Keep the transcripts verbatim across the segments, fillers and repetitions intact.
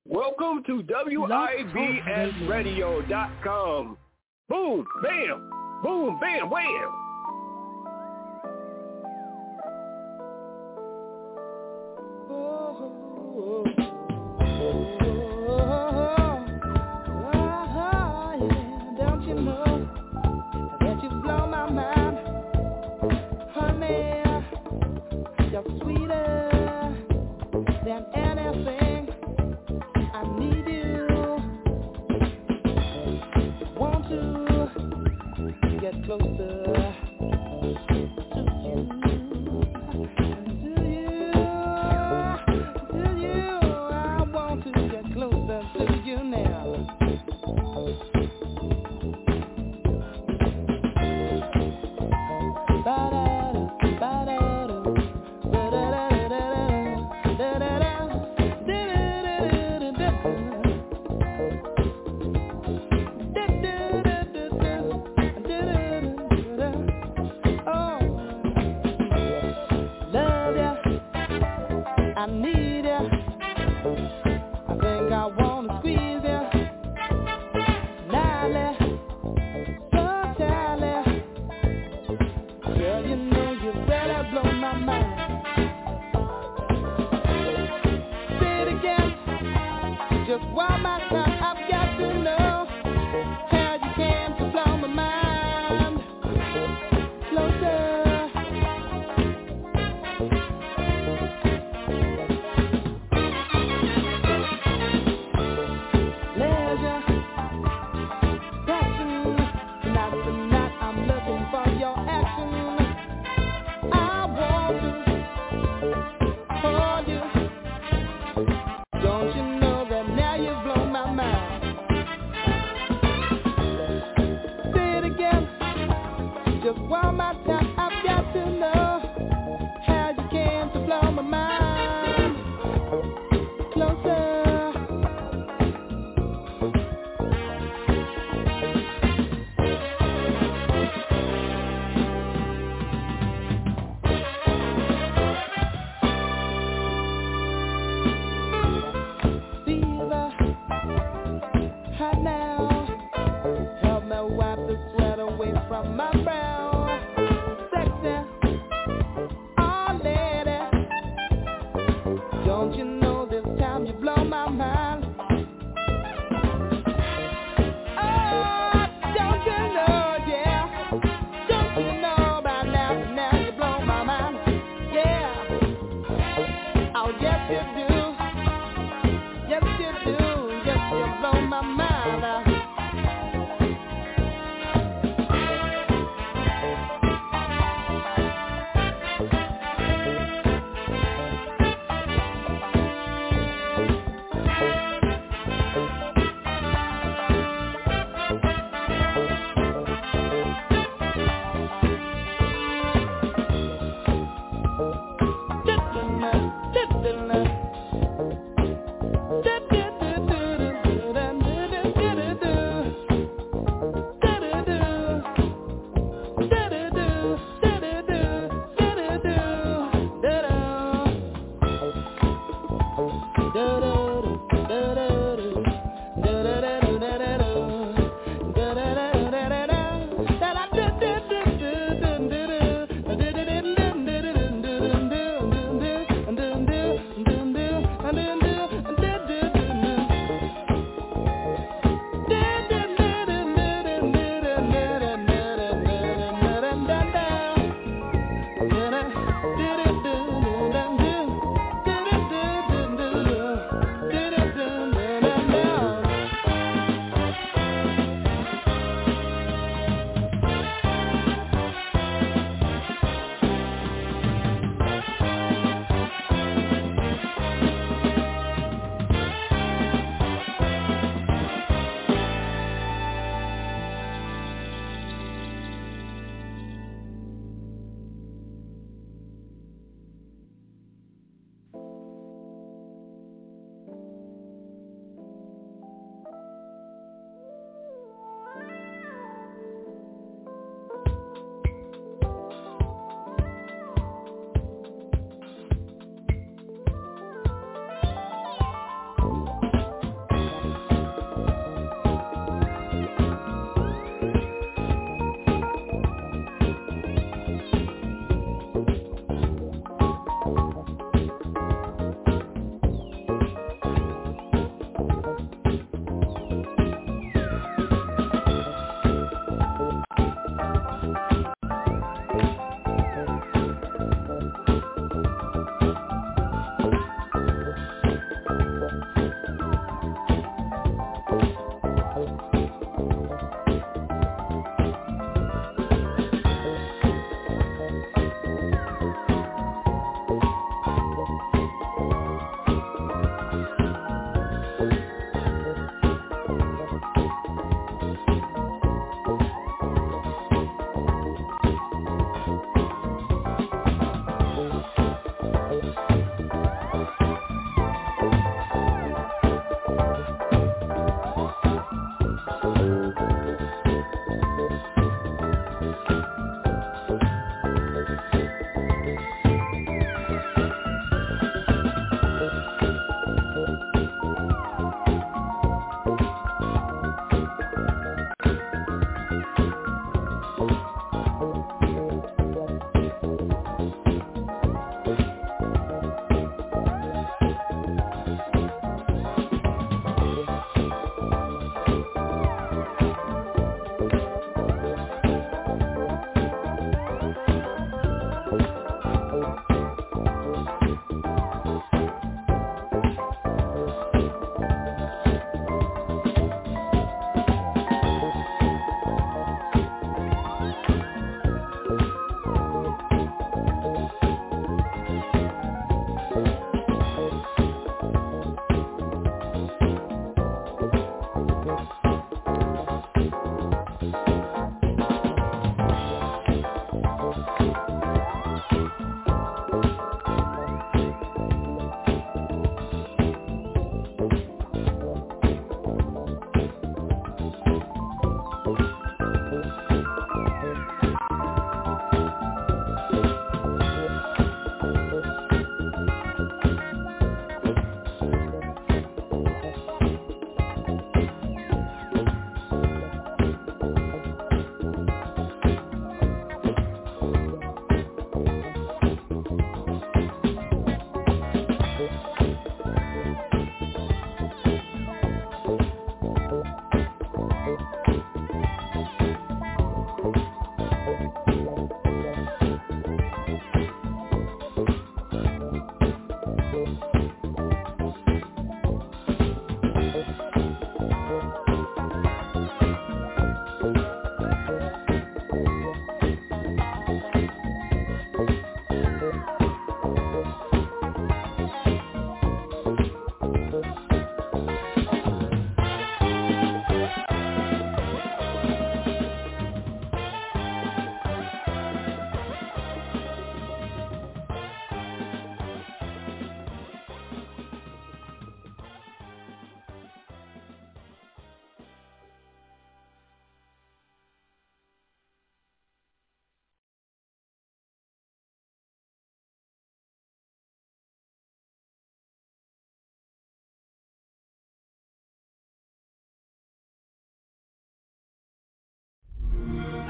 Welcome to W I B S radio dot com. Boom, bam, boom, bam, wham. Don't you know that now you've blown my mind?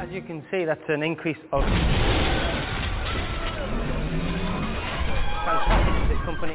As you can see, that's an increase of fantastic for this company.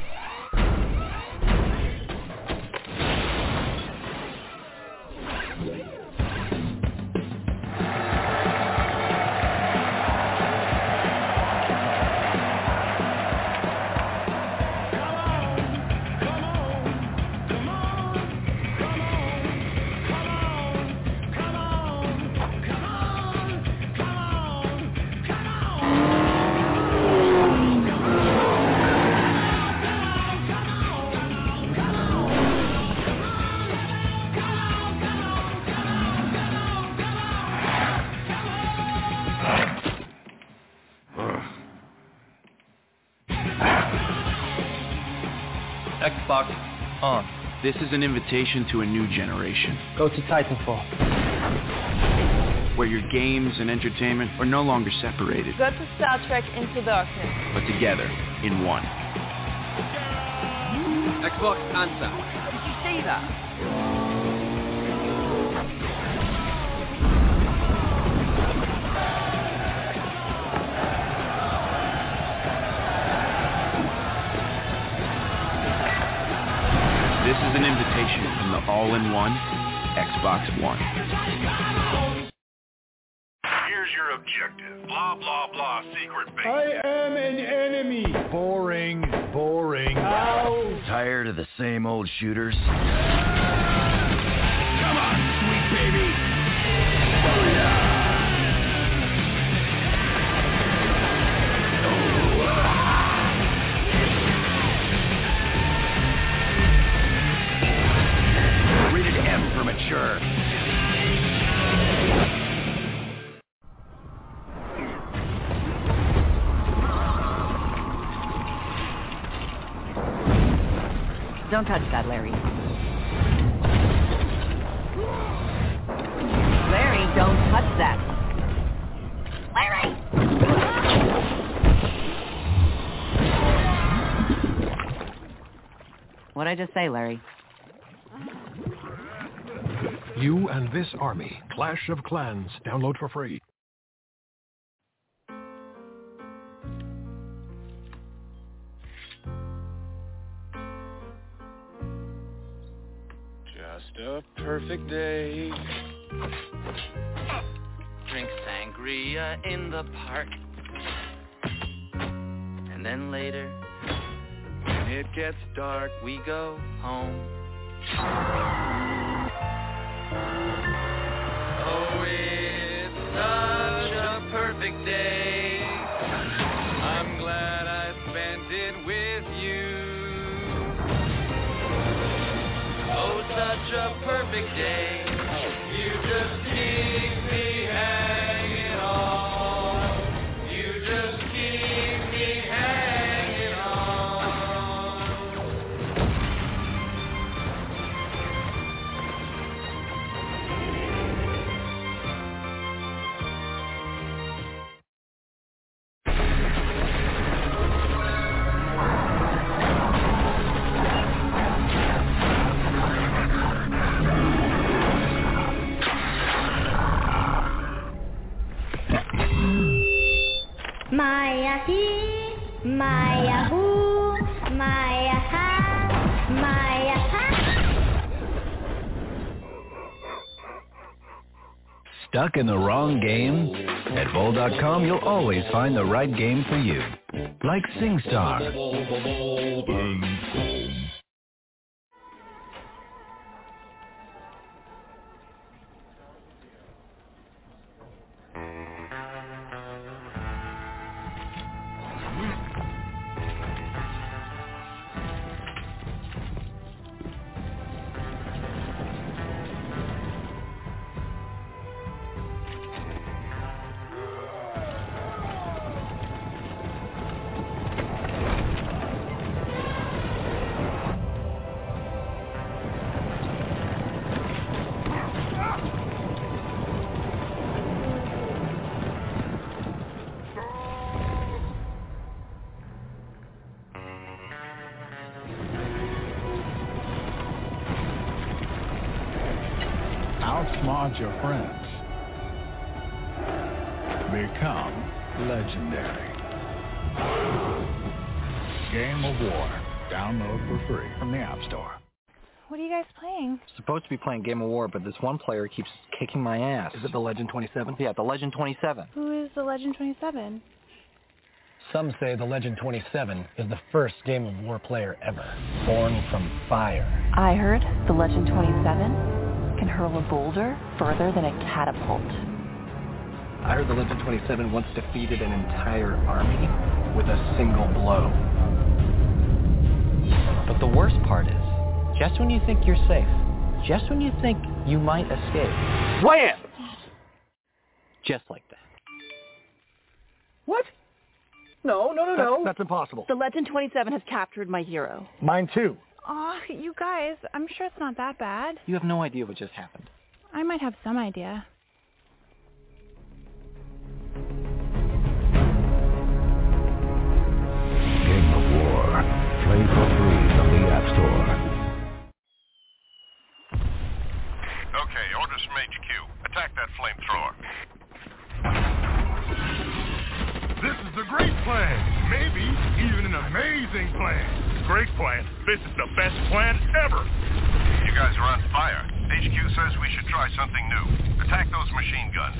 Xbox on. This is an invitation to a new generation. Go to Titanfall. Where your games and entertainment are no longer separated. Go to Star Trek Into Darkness. But together in one. Xbox answer. Did you see that? This is an invitation from the all-in-one Xbox One. Here's your objective. Blah, blah, blah, secret base. I am an enemy. Boring, boring. Ow. Tired of the same old shooters? Come on, sweet baby. Oh, yeah. Rated M for mature. Don't touch that, Larry. Larry, don't touch that. Larry! What'd I just say, Larry? You and this army. Clash of Clans. Download for free. Just a perfect day. Drink sangria in the park. And then later, when it gets dark, we go home. Oh, it's such a perfect day. I'm glad I spent it with you. Oh, such a perfect day. You just keep me hanging on. You just keep me hanging on. Maya he, Maya who, Maya ha, Maya ha. Stuck in the wrong game? At Vol dot com, you'll always find the right game for you. Like SingStar. Outsmart your friends. become legendary. Game of War. Download for free from the App Store. What are you guys playing? Supposed to be playing Game of War, but this one player keeps kicking my ass. Is it the Legend twenty-seven? Yeah, the Legend twenty-seven. Who is the Legend twenty-seven? Some say the Legend twenty-seven is the first Game of War player ever, born from fire. I heard the Legend twenty-seven can hurl a boulder further than a catapult. I heard the Legend twenty-seven once defeated an entire army with a single blow. But the worst part is, just when you think you're safe, just when you think you might escape, wham! Just like that. What? No, no, no, no. That's, that's impossible. The Legend twenty-seven has captured my hero. Mine too. Aw, you guys, I'm sure it's not that bad. You have no idea what just happened. I might have some idea. Game of War. Play for free from the App Store. Okay, orders from H Q. Attack that flamethrower. This is a great plan. Maybe even an amazing plan. Great plan. This is the best plan ever. You guys are on fire. H Q says we should try something new. Attack those machine guns.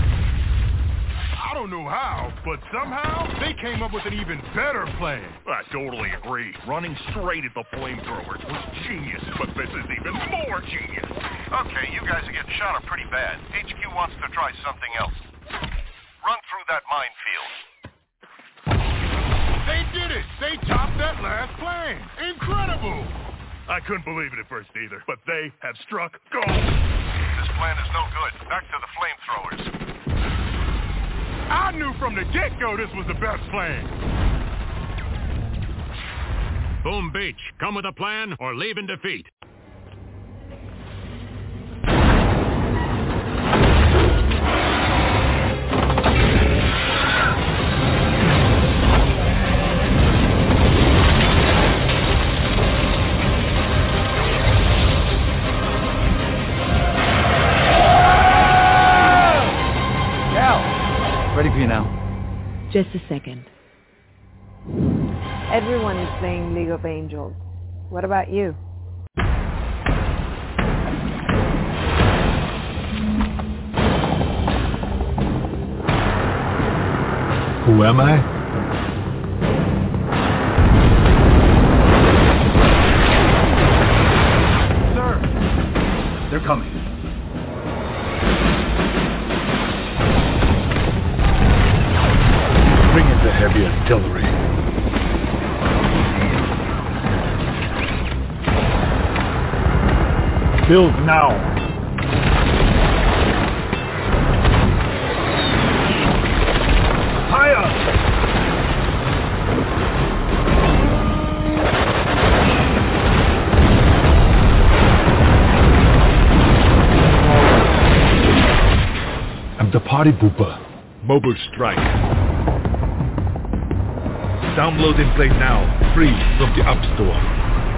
I don't know how, but somehow they came up with an even better plan. I totally agree. Running straight at the flamethrowers was genius, but this is even more genius. Okay, you guys are getting shot up pretty bad. H Q wants to try something else. Run through that minefield. They did it! They topped that last plane! Incredible! I couldn't believe it at first either, but they have struck gold. This plan is no good. Back to the flamethrowers. I knew from the get-go this was the best plan. Boom Beach, come with a plan or leave in defeat. Ready for you now. Just a second. Everyone is playing League of Angels. What about you? Who am I? Sir! They're coming. Bring in the heavy artillery. Build now. Fire! I'm the party pooper. Mobile strike. Download and play now, free from the App Store.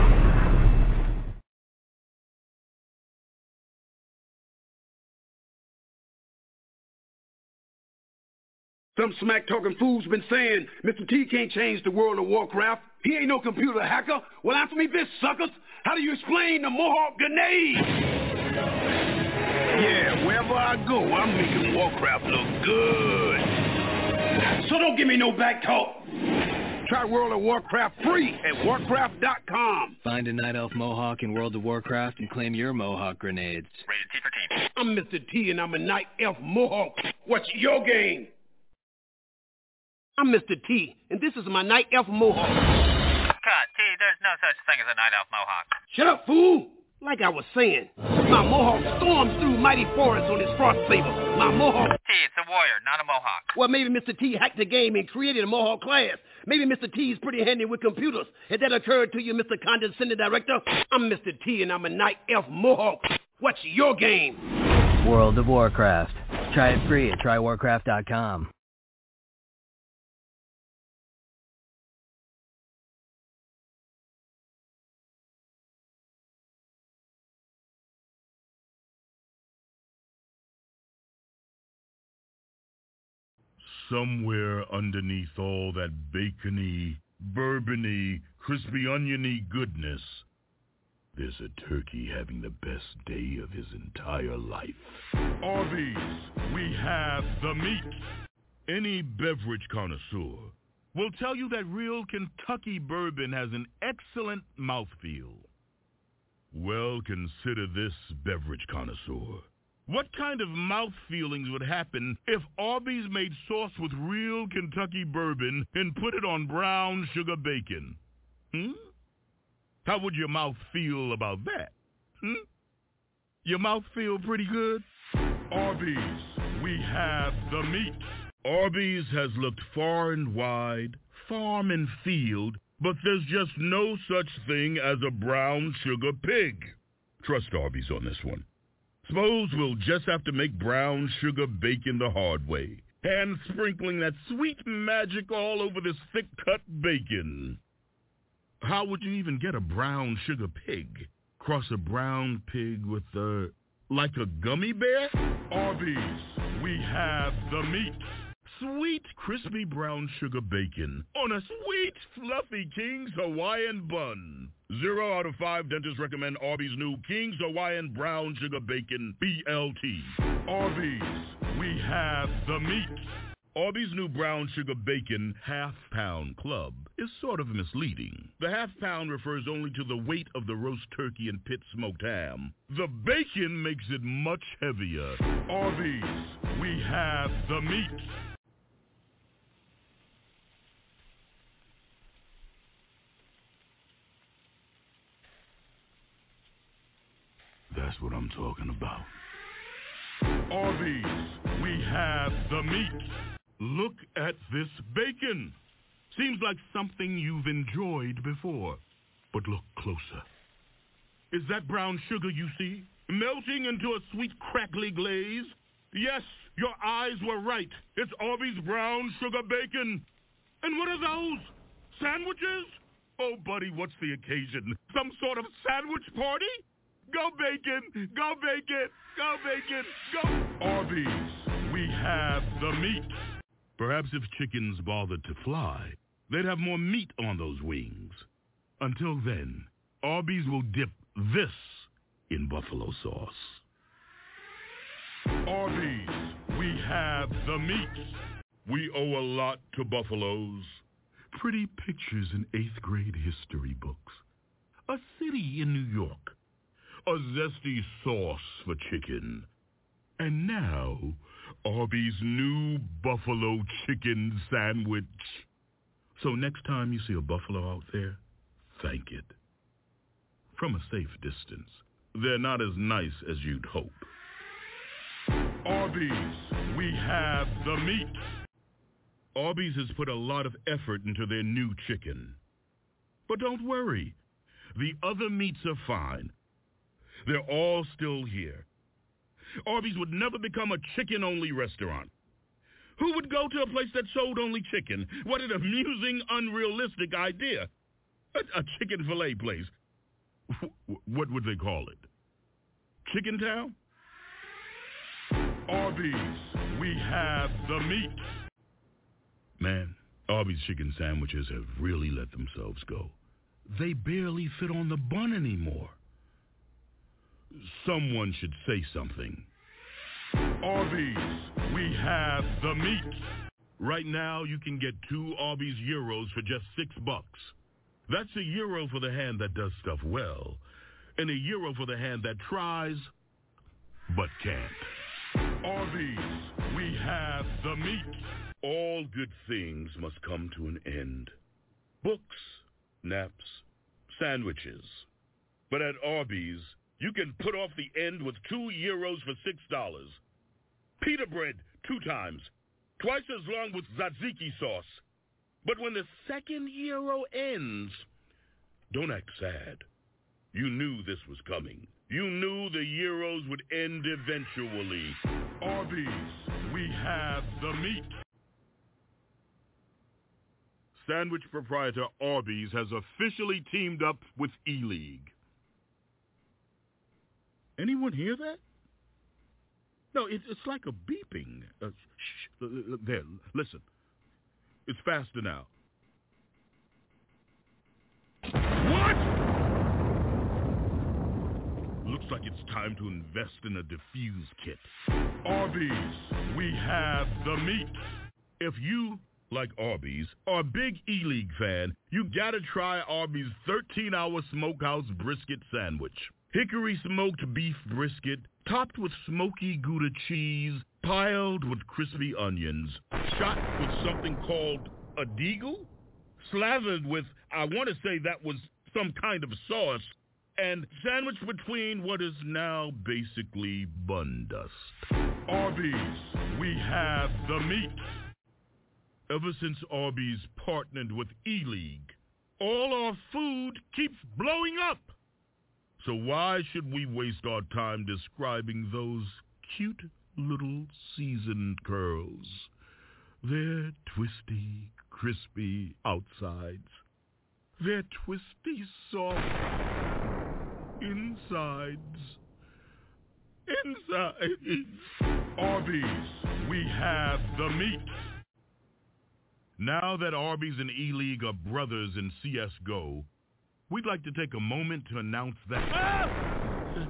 Some smack-talking fool's been saying Mister T can't change the world of Warcraft. He ain't no computer hacker. Well, answer me this, suckers. How do you explain the Mohawk grenade? Yeah, wherever I go, I'm making Warcraft look good. So don't give me no back talk. Try World of Warcraft free at warcraft dot com. Find a Night Elf Mohawk in World of Warcraft and claim your Mohawk grenades. Rated T for team. I'm Mister T and I'm a Night Elf Mohawk. What's your game? I'm Mister T, and this is my Night Elf Mohawk. Cut, T, there's no such thing as a Night Elf Mohawk. Shut up, fool! Like I was saying, my Mohawk storms through mighty forests on his frost saber. My Mohawk... T, it's a warrior, not a Mohawk. Well, maybe Mister T hacked the game and created a Mohawk class. Maybe Mister T is pretty handy with computers. Has that occurred to you, Mister Condescending Director? I'm Mister T, and I'm a Night Elf Mohawk. What's your game? World of Warcraft. Try it free at try warcraft dot com. somewhere underneath all that bacony, bourbony, crispy oniony goodness, there's a turkey having the best day of his entire life. Arby's, we have the meat. Any beverage connoisseur will tell you that real Kentucky bourbon has an excellent mouthfeel. Well, consider this, beverage connoisseur. What kind of mouth feelings would happen if Arby's made sauce with real Kentucky bourbon and put it on brown sugar bacon? Hmm? How would your mouth feel about that? Hmm? Your mouth feel pretty good? Arby's, we have the meat. Arby's has looked far and wide, farm and field, but there's just no such thing as a brown sugar pig. Trust Arby's on this one. Suppose we'll just have to make brown sugar bacon the hard way, hand sprinkling that sweet magic all over this thick-cut bacon. How would you even get a brown sugar pig? Cross a brown pig with a, like a gummy bear? Arby's, we have the meat. Sweet, crispy brown sugar bacon on a sweet, fluffy King's Hawaiian bun. Zero out of five dentists recommend Arby's new King's Hawaiian Brown Sugar Bacon, B L T. Arby's, we have the meat. Arby's new brown sugar bacon half-pound club is sort of misleading. The half pound refers only to the weight of the roast turkey and pit smoked ham. The bacon makes it much heavier. Arby's, we have the meat. That's what I'm talking about. Arby's, we have the meat. Look at this bacon. Seems like something you've enjoyed before. But look closer. Is that brown sugar you see? Melting into a sweet crackly glaze? Yes, your eyes were right. It's Arby's brown sugar bacon. And what are those? Sandwiches? Oh, buddy, what's the occasion? Some sort of sandwich party? Go bacon! Go bacon! Go bacon! Go! Arby's, we have the meat. Perhaps if chickens bothered to fly, they'd have more meat on those wings. Until then, Arby's will dip this in buffalo sauce. Arby's, we have the meat. We owe a lot to buffaloes. Pretty pictures in eighth grade history books. A city in New York. A zesty sauce for chicken. And now, Arby's new buffalo chicken sandwich. So next time you see a buffalo out there, thank it. From a safe distance. They're not as nice as you'd hope. Arby's, we have the meat. Arby's has put a lot of effort into their new chicken. But don't worry. The other meats are fine. They're all still here. Arby's would never become a chicken-only restaurant. Who would go to a place that sold only chicken? What an amusing, unrealistic idea. A, a chicken fillet place. What would they call it? Chicken Town? Arby's, we have the meat. Man, Arby's chicken sandwiches have really let themselves go. They barely fit on the bun anymore. Someone should say something. Arby's, we have the meat. Right now, you can get two Arby's Euros for just six bucks. That's a euro for the hand that does stuff well, and a euro for the hand that tries, but can't. Arby's, we have the meat. All good things must come to an end. Books, naps, sandwiches. But at Arby's, you can put off the end with two euros for six dollars. Pita bread, two times. Twice as long with tzatziki sauce. But when the second euro ends, don't act sad. You knew this was coming. You knew the euros would end eventually. Arby's, we have the meat. Sandwich proprietor Arby's has officially teamed up with E-League. Anyone hear that? No, it, it's like a beeping. Uh, shh, shh, there, listen. It's faster now. What? Looks like it's time to invest in a diffuse kit. Arby's, we have the meat. If you, like Arby's, are a big E-League fan, you gotta try Arby's thirteen-hour Smokehouse Brisket Sandwich. Hickory smoked beef brisket, topped with smoky Gouda cheese, piled with crispy onions, shot with something called a deagle, slathered with, I want to say that was some kind of sauce, and sandwiched between what is now basically bun dust. Arby's, we have the meat. Ever since Arby's partnered with E-League, all our food keeps blowing up. So why should we waste our time describing those cute little seasoned curls? Their twisty, crispy outsides. Their twisty, soft insides. Inside. Arby's, we have the meat. Now that Arby's and E-League are brothers in C S G O, we'd like to take a moment to announce that... Ah!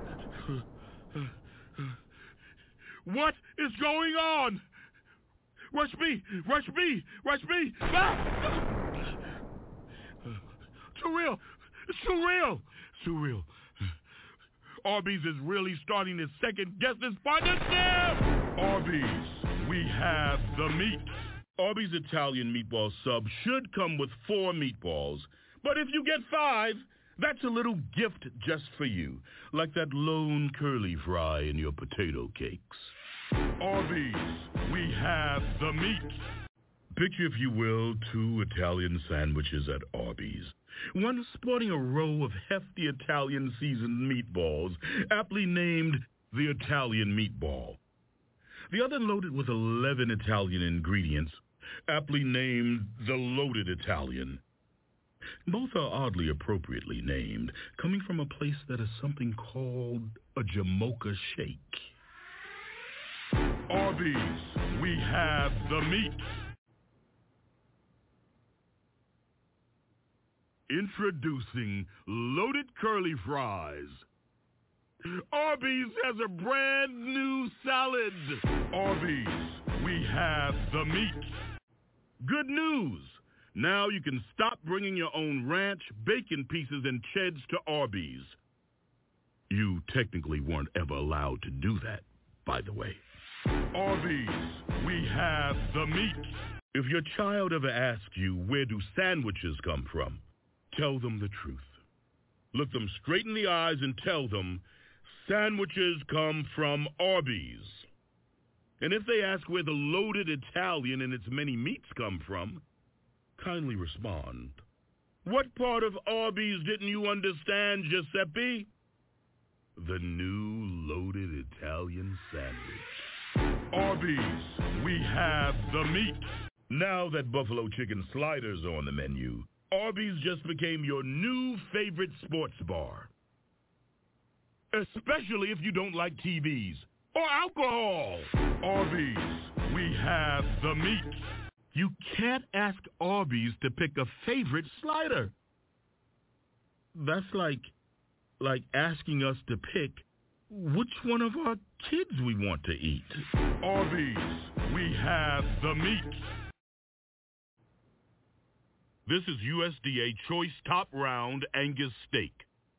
What is going on? Rush B! Rush B! Rush B! Ah! Too real! It's too real! It's too real. Arby's is really starting to second-guess this partnership! Arby's, we have the meat. Arby's Italian meatball sub should come with four meatballs, but if you get five, that's a little gift just for you, like that lone curly fry in your potato cakes. Arby's, we have the meat. Picture, if you will, two Italian sandwiches at Arby's. One sporting a row of hefty Italian seasoned meatballs, aptly named the Italian meatball. The other loaded with eleven Italian ingredients, aptly named the loaded Italian. Both are oddly appropriately named, coming from a place that is something called a Jamocha shake. Arby's, we have the meat. Introducing loaded curly fries. Arby's has a brand new salad. Arby's, we have the meat. Good news. Now you can stop bringing your own ranch, bacon pieces, and cheds to Arby's. You technically weren't ever allowed to do that, by the way. Arby's, we have the meat. If your child ever asks you, where do sandwiches come from, tell them the truth. Look them straight in the eyes and tell them, sandwiches come from Arby's. And if they ask where the loaded Italian and its many meats come from, kindly respond, what part of Arby's didn't you understand, Giuseppe? The new loaded Italian sandwich. Arby's, we have the meat. Now that buffalo chicken sliders are on the menu, Arby's just became your new favorite sports bar. Especially if you don't like T Vs or alcohol. Arby's, we have the meat. You can't ask Arby's to pick a favorite slider. That's like, like asking us to pick which one of our kids we want to eat. Arby's, we have the meat. This is U S D A Choice Top Round Angus Steak.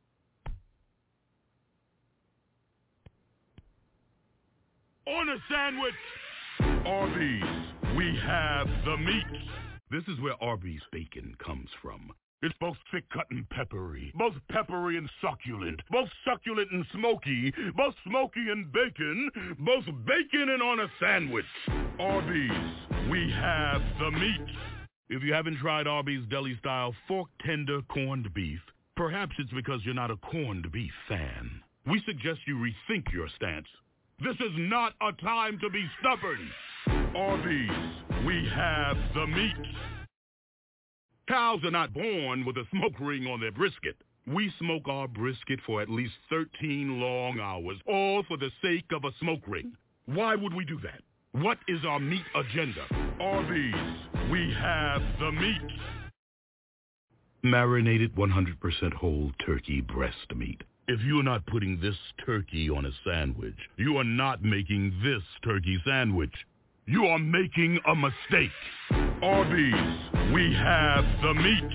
On a sandwich! Arby's, we have the meat. This is where Arby's bacon comes from. It's both thick-cut and peppery, both peppery and succulent, both succulent and smoky, both smoky and bacon, both bacon and on a sandwich. Arby's, we have the meat. If you haven't tried Arby's deli-style fork-tender corned beef, perhaps it's because you're not a corned beef fan. We suggest you rethink your stance. This is not a time to be stubborn. Arby's, we have the meat. Cows are not born with a smoke ring on their brisket. We smoke our brisket for at least thirteen long hours, all for the sake of a smoke ring. Why would we do that? What is our meat agenda? Arby's, we have the meat. Marinated one hundred percent whole turkey breast meat. If you're not putting this turkey on a sandwich, you are not making this turkey sandwich. You are making a mistake. Arby's, we have the meat.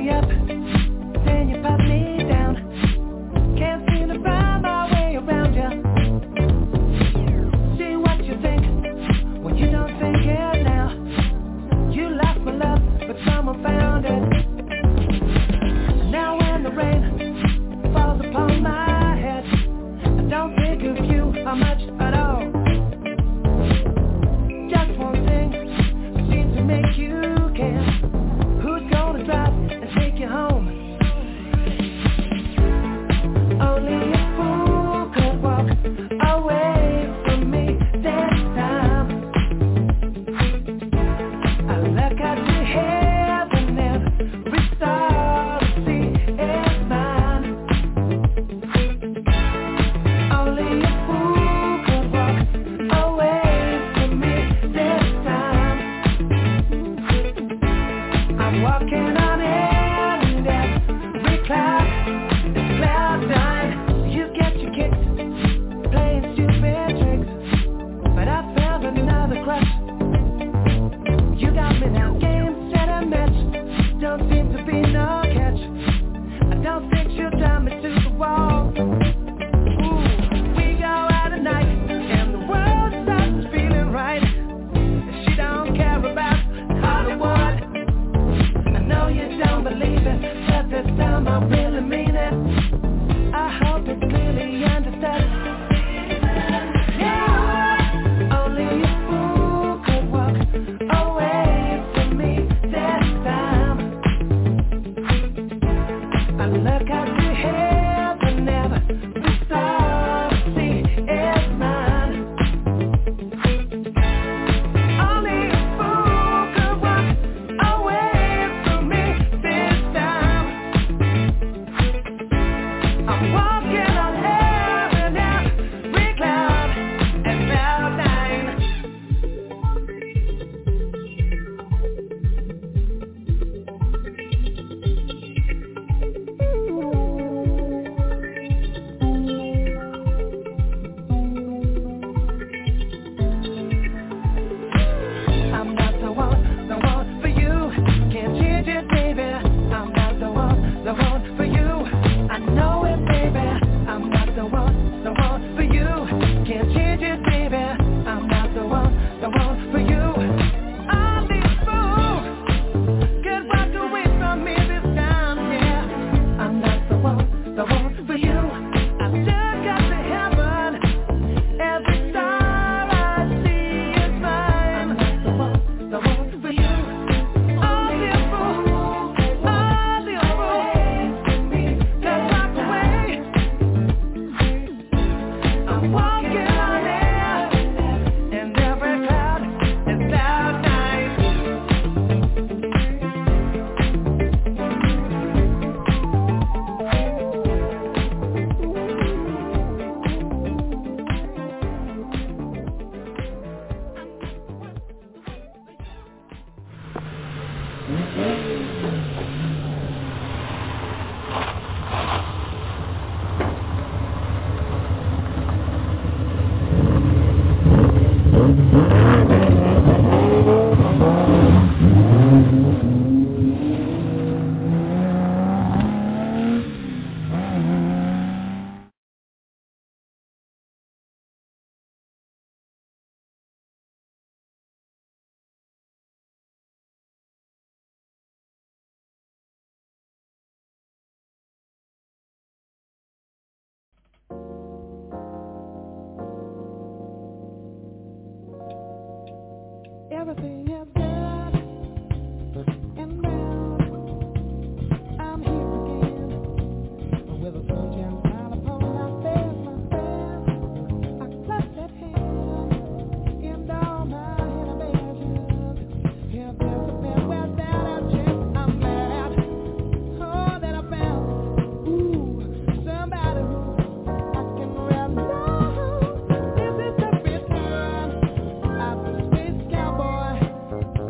Everything I've done, and now I'm here again with a sunshine smile upon my face, my face. I clap that hand and all my inhibitions. If there's a farewell that I've checked, I'm glad. Oh, that I found, ooh, somebody who I can rely on. This is the return of the space cowboy.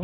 trouble.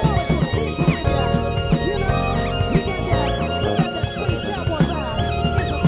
You know, you got that, you got that sweet cowboy vibe.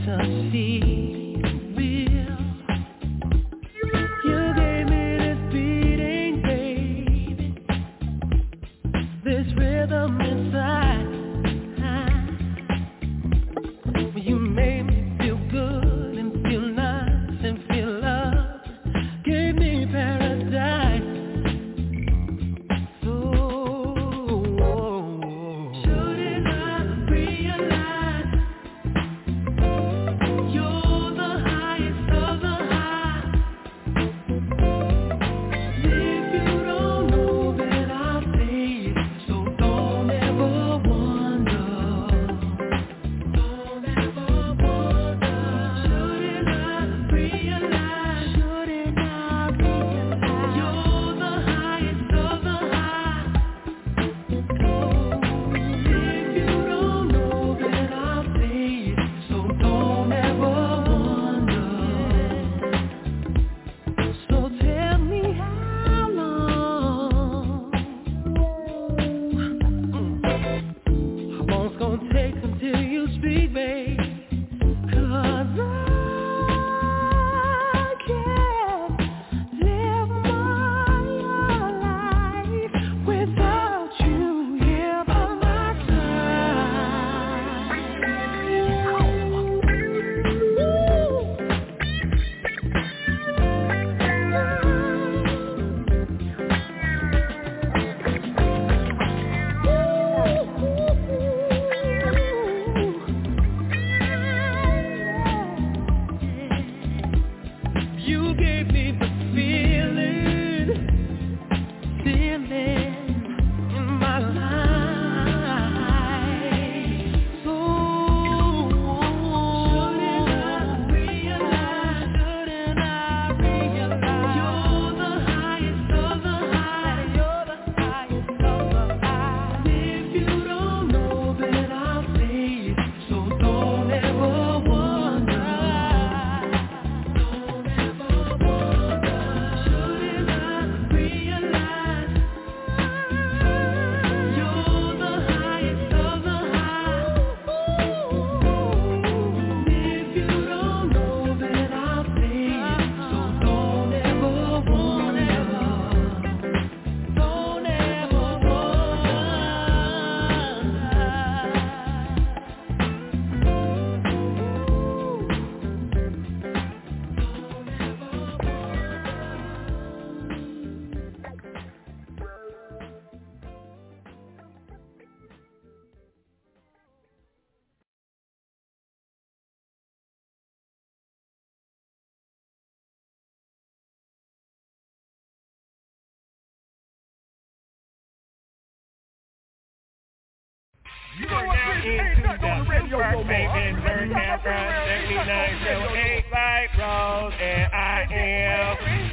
You are now into the Super Famous Nerd Camper seventy-nine oh eight Light Road, and I am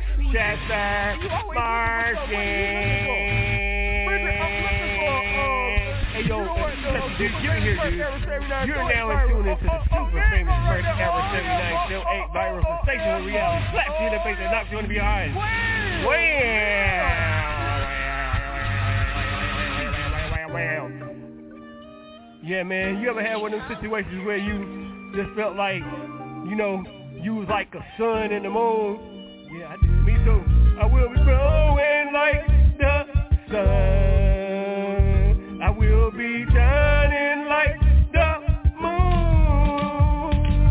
Chester Martin. Hey yo, listen, dude, get here, dude. You're now in tune into the Super Famous Nerd Camper seventy-nine oh eight viral sensational reality slaps you in the face and knocks you into behind. Wow. Wow. Yeah, man, you ever had one of those situations where you just felt like, you know, you was like a sun in the moon? Yeah, I did. Me too. I will be glowing like the sun. I will be shining like the moon.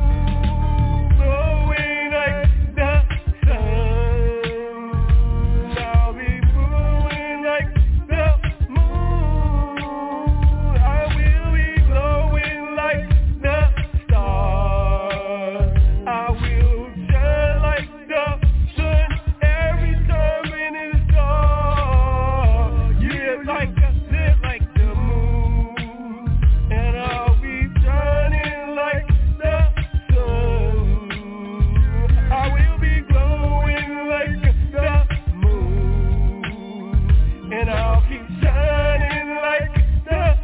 Glowing like the sun. I'll be glowing like the moon. I will be glowing like the stars. I will shine like the sun every time in the star. Yeah, like I said, like the moon. And I'll be shining like the sun. I will be glowing like the moon. And I'll keep shining like the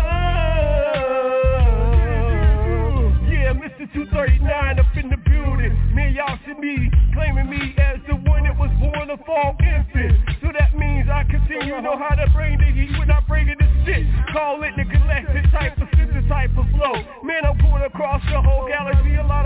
sun. Yeah, Mister two thirty-nine up in the building. Man, y'all should be claiming me as the one that was born a fall infant. So that means I continue to know how to bring the heat without bringing the shit. Call it the galactic type of sister type of flow. Man, I'm going across the whole galaxy a lot.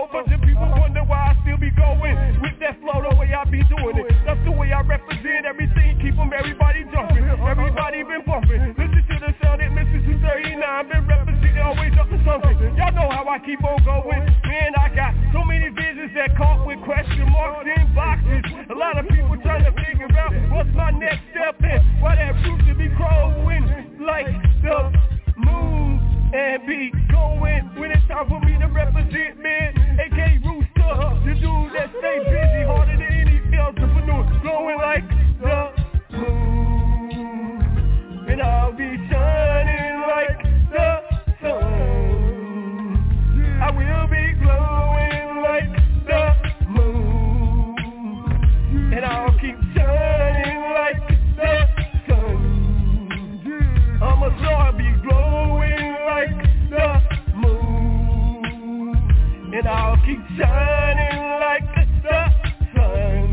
whole bunch of people wonder why I still be going with that flow the way I be doing it. That's the way I represent everything, keep them everybody jumping, everybody been bumping. Listen to the sound that Mister two thirty-nine been representing, always up to something. Y'all know how I keep on going. Man, I got so many visions that caught with question marks in boxes. A lot of people trying to figure out what's my next step and why that fruit should be growing like the moon and be going when it's time for me to represent, man. A K Rooster, the dude that stay busy harder than any entrepreneur, glowing like the moon, and I'll be shining like the sun. I will be glowing like the moon, and I'll keep shining like the sun. I'm a star, be glowing like the moon, and I'll keep shining like the sun.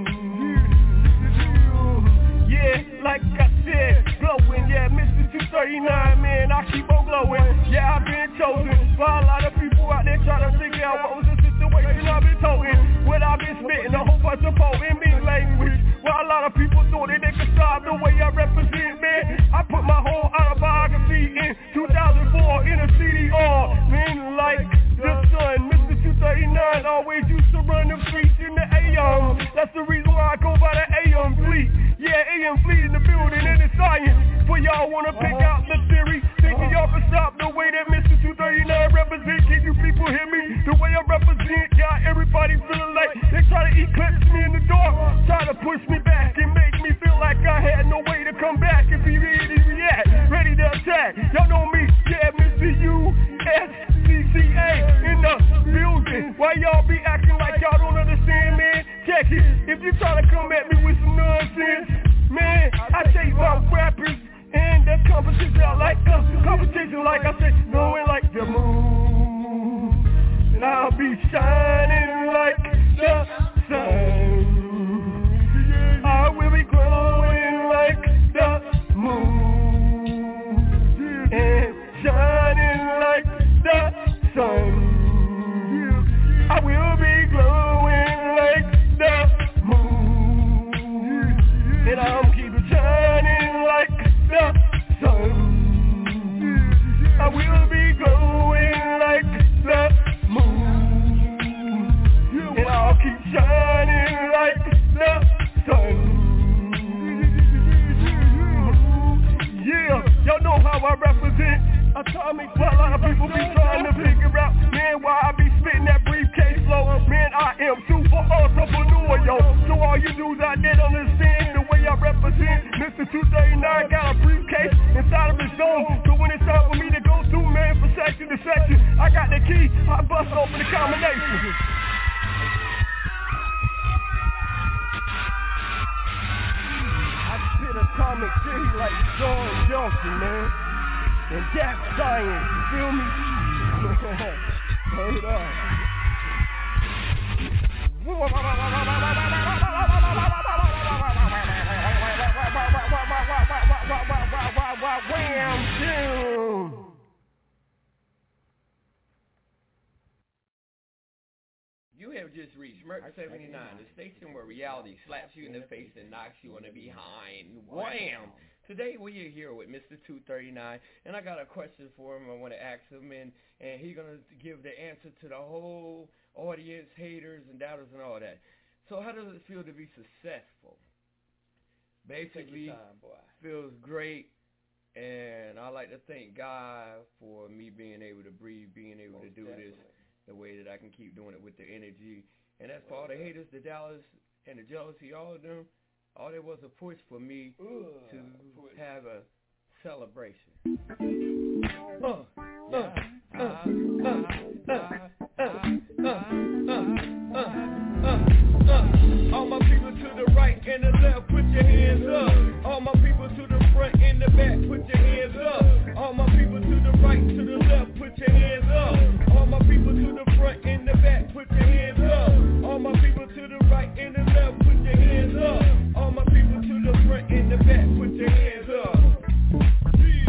Yeah, like I said, glowing, yeah, Mister two thirty-nine, man, I keep on glowing. Yeah, I've been chosen by a lot of people out there trying to figure out what was the situation I've been toting. What I've been spitting, a whole bunch of poem in language. Well, a lot of people thought that they could stop the way I represent, man. I put my whole autobiography in two thousand four in a C D R, man, like the sun. Mister two thirty-nine always used to run the streets in the A M. That's the reason why I go by the A M fleet. Yeah, A M fleet in the building, and it's science. For y'all wanna pick out the theory, thinking y'all can stop the way that Mister two thirty-nine represent. Can you people hear me? The way I represent got everybody feeling like they try to eclipse me in the dark, try to push me back and make me feel like I had no way to come back if he really react, ready to attack. Y'all know me, yeah, Mister U S C C A in the building. Why y'all be acting like y'all don't understand, man? Check it. If you try to come at me with some nonsense, man, I take my rappers and the competition out like the competition, like I said, going like the moon, and I'll be shining like the sun. I will be glowing like the moon and shining like the sun. I will be glowing like the moon, and I'm keeping shining like the sun. I will be glowing like the moon, and I'll keep shining like the sun. Yeah, y'all know how I represent. Atomic, well, a lot of people be trying to figure out, man, why I be spitting that briefcase flow. Man, I am super entrepreneur, yo. So all you dudes out there don't understand the way I represent. Mister two thirty-nine got a briefcase inside of his dome. So when it's time for me to go through, man, from section to section, I got the key, I bust open the combination. I spit Atomic City like John Johnson, man. And that's science, you feel me? Turn it up. Wham, doom. You have just reached Merc seventy-nine, the station where reality slaps you in the face and knocks you on the behind. Wham! Today we are here with Mister two thirty-nine, and I got a question for him I want to ask him, and, and he's going to give the answer to the whole audience, haters and doubters and all that. So how does it feel to be successful? Basically, time, feels great, and I like to thank God for me being able to breathe, being able Most to do definitely. this the way that I can keep doing it with the energy. And that's for all the haters, the doubters, and the jealousy, all of them. All there was a push for me Ooh, to push. have a celebration. Uh, uh, uh, uh, uh, uh, uh, uh, uh. All my people to the right and the left, put your hands up. All my people to the front and the back, put your hands up. All my people to the right, to the left, put your hands up. All my people to the front and the back, put your hands up. All my people to the right and the left, put your hands up. All my people to the front and the back, put your hands up.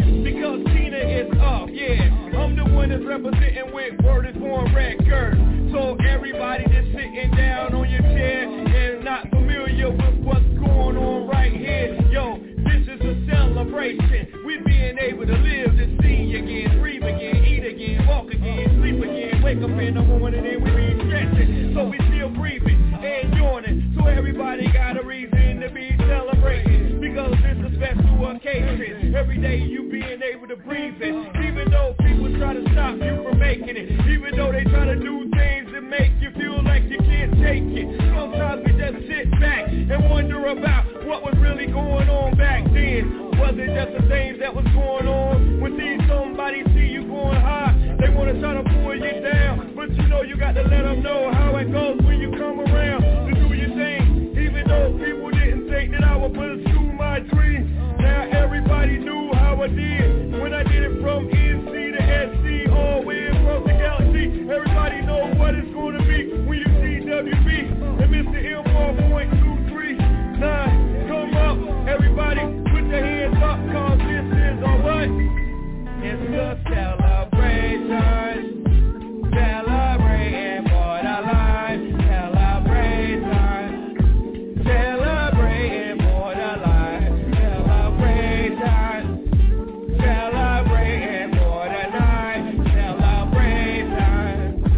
Because Tina is up, yeah. I'm the one that's representing with Word is Born records. So everybody just sitting down on your chair and not familiar with what's going on right here. Yo, this is a celebration. We being able to live to see again, breathe again, eat again, walk again, sleep again, wake up in the morning and we be stretching. So we still breathing and yawning. So everybody got a reason to be celebrating because it's a special occasion. Every day you being able to breathe it, even though people try to stop you from making it, even though they try to do things that make you feel like you can't take it. Sometimes we just sit back and wonder about what was really going on back then. Was it just the things that was going on? When see somebody see you going high, they want to try to pull you down, but you know you got to let them know how it goes when you come around to do your thing. Even though people didn't think that I would pursue my dream, now everybody knew how I did when I did it from N C to S C all the way across the galaxy. Everybody knows what it's going to be when you see W B and Mister M four point two three nine. Come up, everybody, put your hands up, cause this is a what? It's a celebration. Celebrating for the life. Celebration. Celebrating for the life. Celebration. Celebrating for the night. Celebration.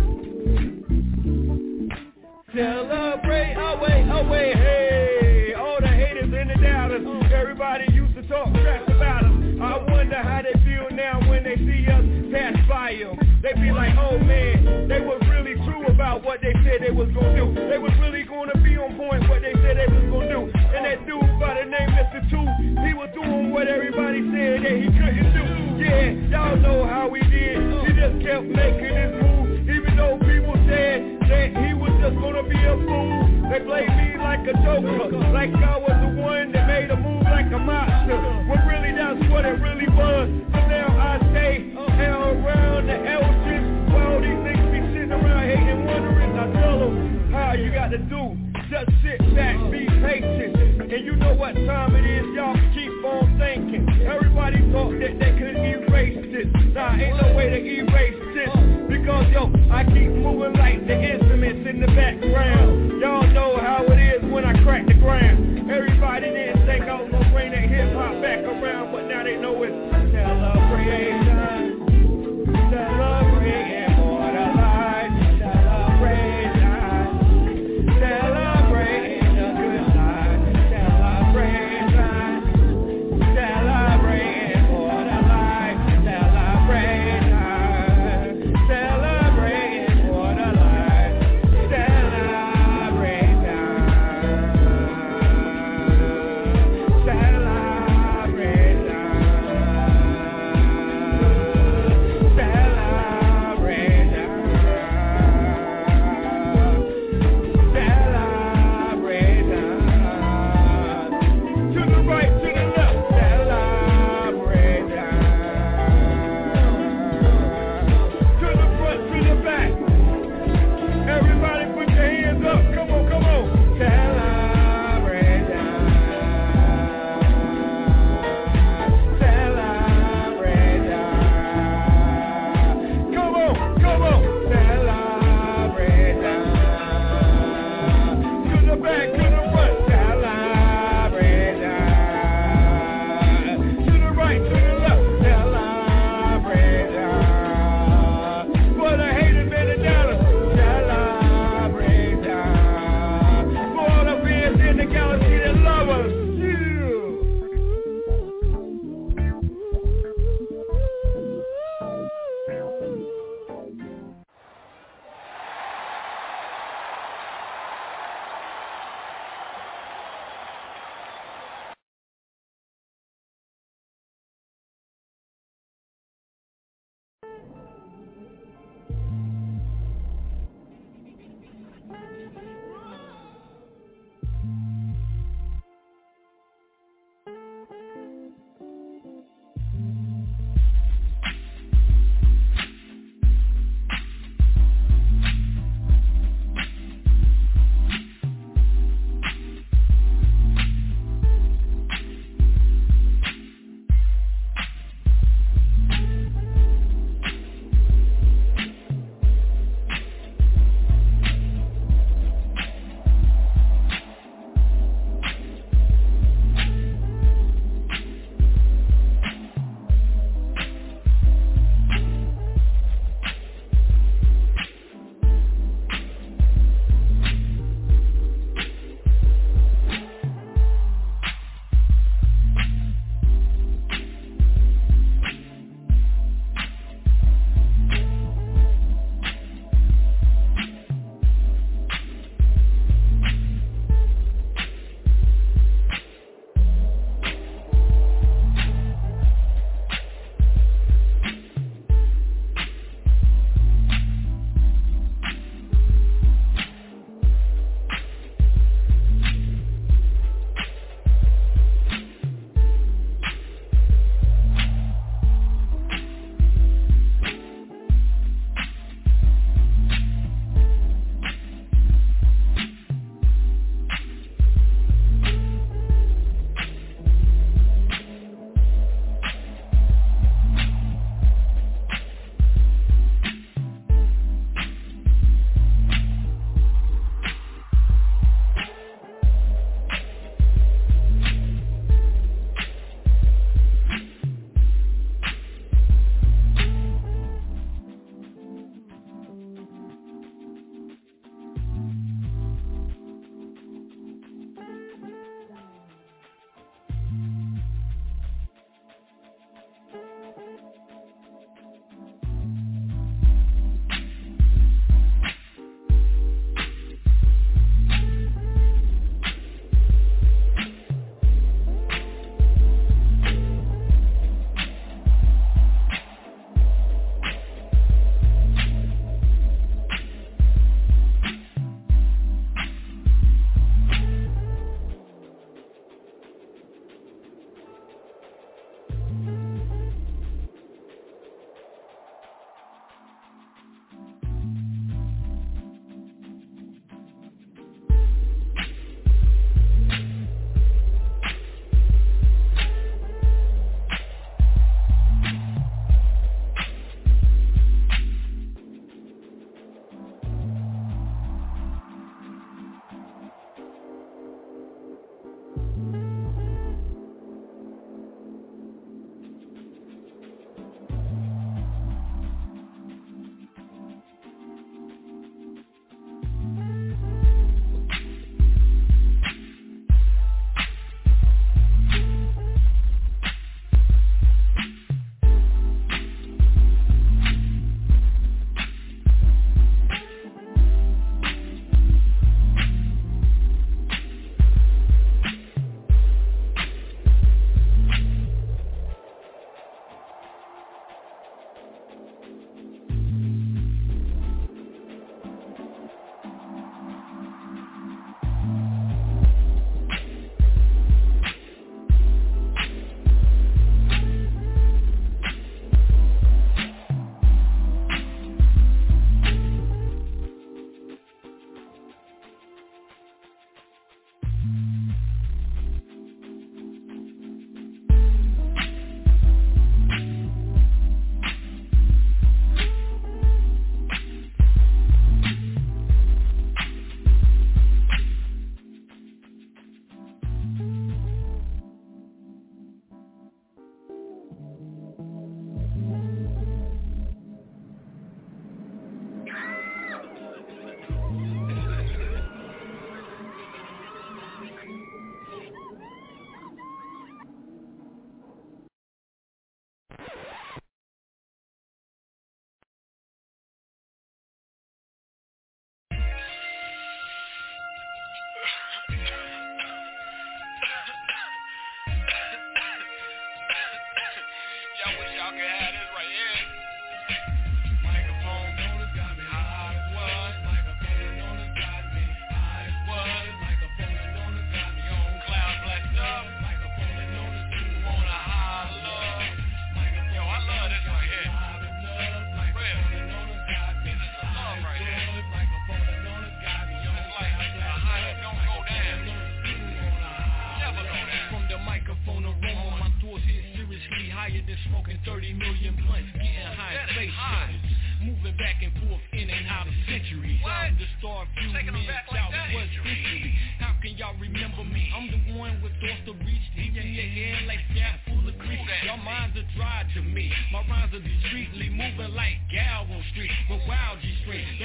Celebrate away, away, hey. All the haters and the doubters. Everybody used to talk trash about us. I wonder how they feel now when they see us pass by them. They be like, oh man, they was really true about what they said they was gonna do. They was really gonna be on point what they said they was gonna do. And that dude by the name Mister Two, he was doing what everybody said that he couldn't do. Yeah, y'all know how he did. He just kept making his move, even though people said that he was just gonna be a fool. They played me like a joker, like I was the one that made a move like a monster. When really that's what it really was. So now I stay around the elders while these niggas be sitting around hating, wondering. I tell them how you got to do. Just sit back, be patient, and you know what time it is. Y'all keep on thinking. Everybody thought that they could erase this. Nah, ain't no way to erase this. Because yo, I keep moving like the instruments in the background. Y'all know how it is when I crack the ground. Everybody didn't think I was gonna bring that hip hop back around, but now they know it's celebration. Celebrating for the life. Celebration. Celebrating a good life. Celebration. Celebrating for the life. Celebration.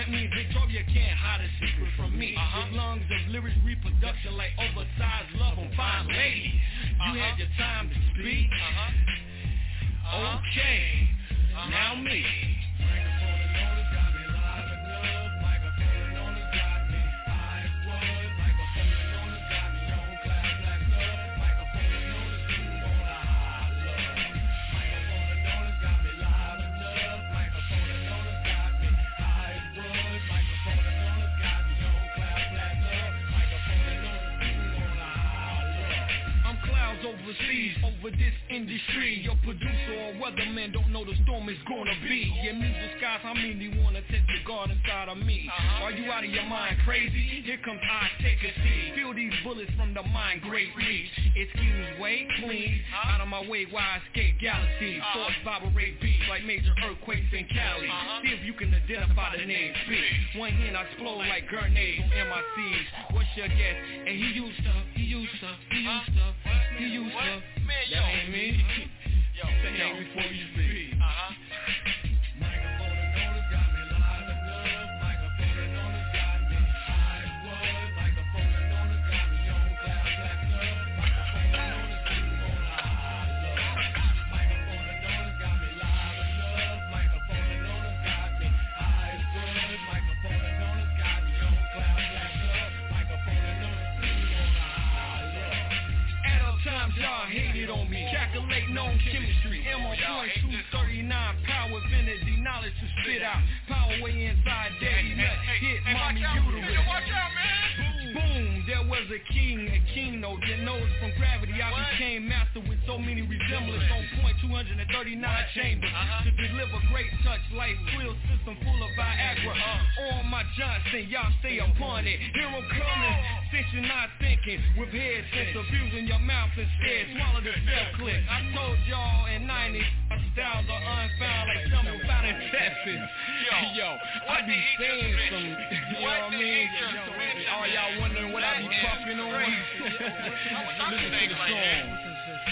like me, Victoria can't hide a secret from me. Uh-huh. With lungs of lyrics reproduction like oversized love on fine ladies. Uh-huh. You had your time to speak. Uh-huh. Uh-huh. Okay, uh-huh. Now me. Overseas, over this industry, your producer or weatherman don't know the storm is gonna be. Your music skies, how many wanna take the guard inside of me? Uh-huh. Are you out of your mind crazy? Here comes I take a seat. Feel these bullets from the mind great reach. Excuse way clean, uh-huh. Out of my way, why I escape galaxies? Uh-huh. Thoughts vibrate beats like major earthquakes in Cali. Uh-huh. See if you can identify the name speak. One hand I explode like grenades from M I Cs. What's your guess? And he used to, he used to, he used to, he used to. What? Man, yo. That ain't me. Yo, that ain't before you speak. Uh-huh. Microphone and notice got me live and love. Microphone and notice got me high as was. Microphone and notice got me on cloud black love. Microphone and notice got me on high love. Microphone and notice got me live and love. Microphone and notice got me high as was. Microphone and notice got me on cloud black love. Microphone and notice got me on high love. At all times y'all hated on me. Calculate known chemistry. M on point two thirty-nine. Power infinity. Knowledge to spit out. Power way inside daddy nut. Hit mommy uterus. Watch out, man. Boom. There was a king, a king note. That knows from gravity I became master with so many resemblance. On point two thirty-nine chambers. To deliver great touch like quill system full of Viagra. On my Johnson, y'all stay upon it. Here I'm coming. Since you're not thinking. With head sense abusing your mouth instead. Swallow the spell click. I told y'all in ninety, my styles are unfound like someone found in Texas. Yo, yo, I be saying some, you know what I mean? All y'all wondering what I be puffing on? Listen to the song.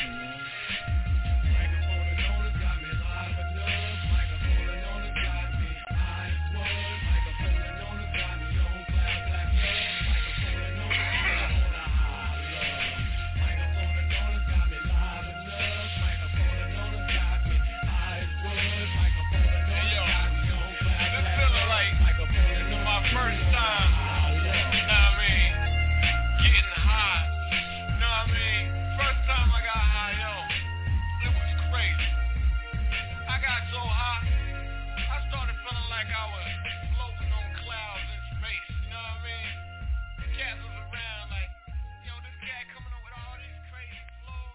First time, you know what I mean, getting high, you know what I mean, first time I got high, yo, it was crazy. I got so high, I started feeling like I was floating on clouds in space, you know what I mean? The cats was around like, yo, this cat coming up with all these crazy flows.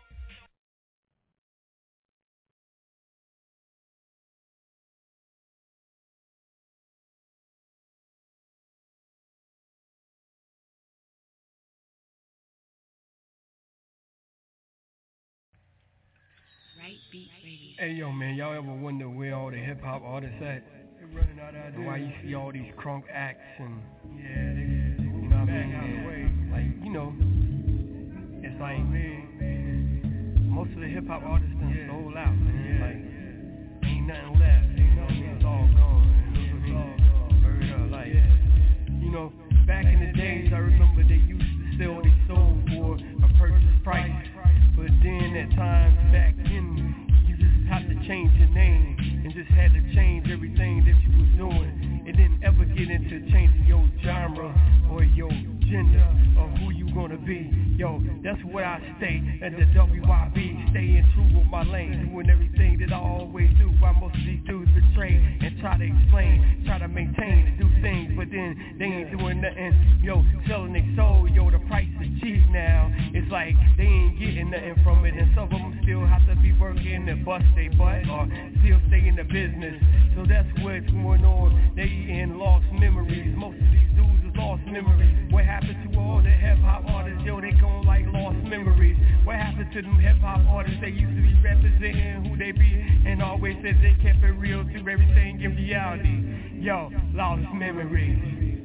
Right Beat Radio. Hey yo man, y'all ever wonder where all the hip hop artists at? They're running out of ideas. Why you see all these crunk acts and yeah, they, they you know what I mean? Yeah. Like you know, it's like most of the hip hop artists done yeah. sold out, man. Yeah. Like ain't nothing left. Ain't nothing. It's all gone. It's all gone. Heard up, like you know, back in the days, I remember they used to sell their soul for a purchase price. But then at times back then, you just had to change your name and just had to change everything that you was doing. It didn't ever get into changing your genre or your gender or who you gonna be. Yo, that's where I stay at the W Y B, staying true with my lane, doing everything that I always do. Why most of these dudes betray and try to explain, try to maintain and do things, but then they ain't doing nothing. Yo, selling their soul, yo, the price is cheap now. It's like they ain't getting nothing from it, and some of them still have to be working and bust their butt or still stay in the business. So that's what's going on. They in lost memories. Most of these dudes is lost memories. What happened to all the hip hop artists? Yo, they gone like lost memories. What happened to them hip hop artists? They used to be representing who they be and always said they kept it real through everything in reality. Yo, lost memories.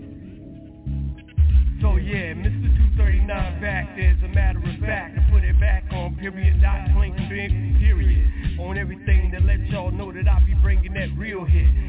So yeah, Mister two thirty-nine back there, as a matter of fact, I put it back on period, dot, link, period, on everything to let y'all know that I be bringing that real hit.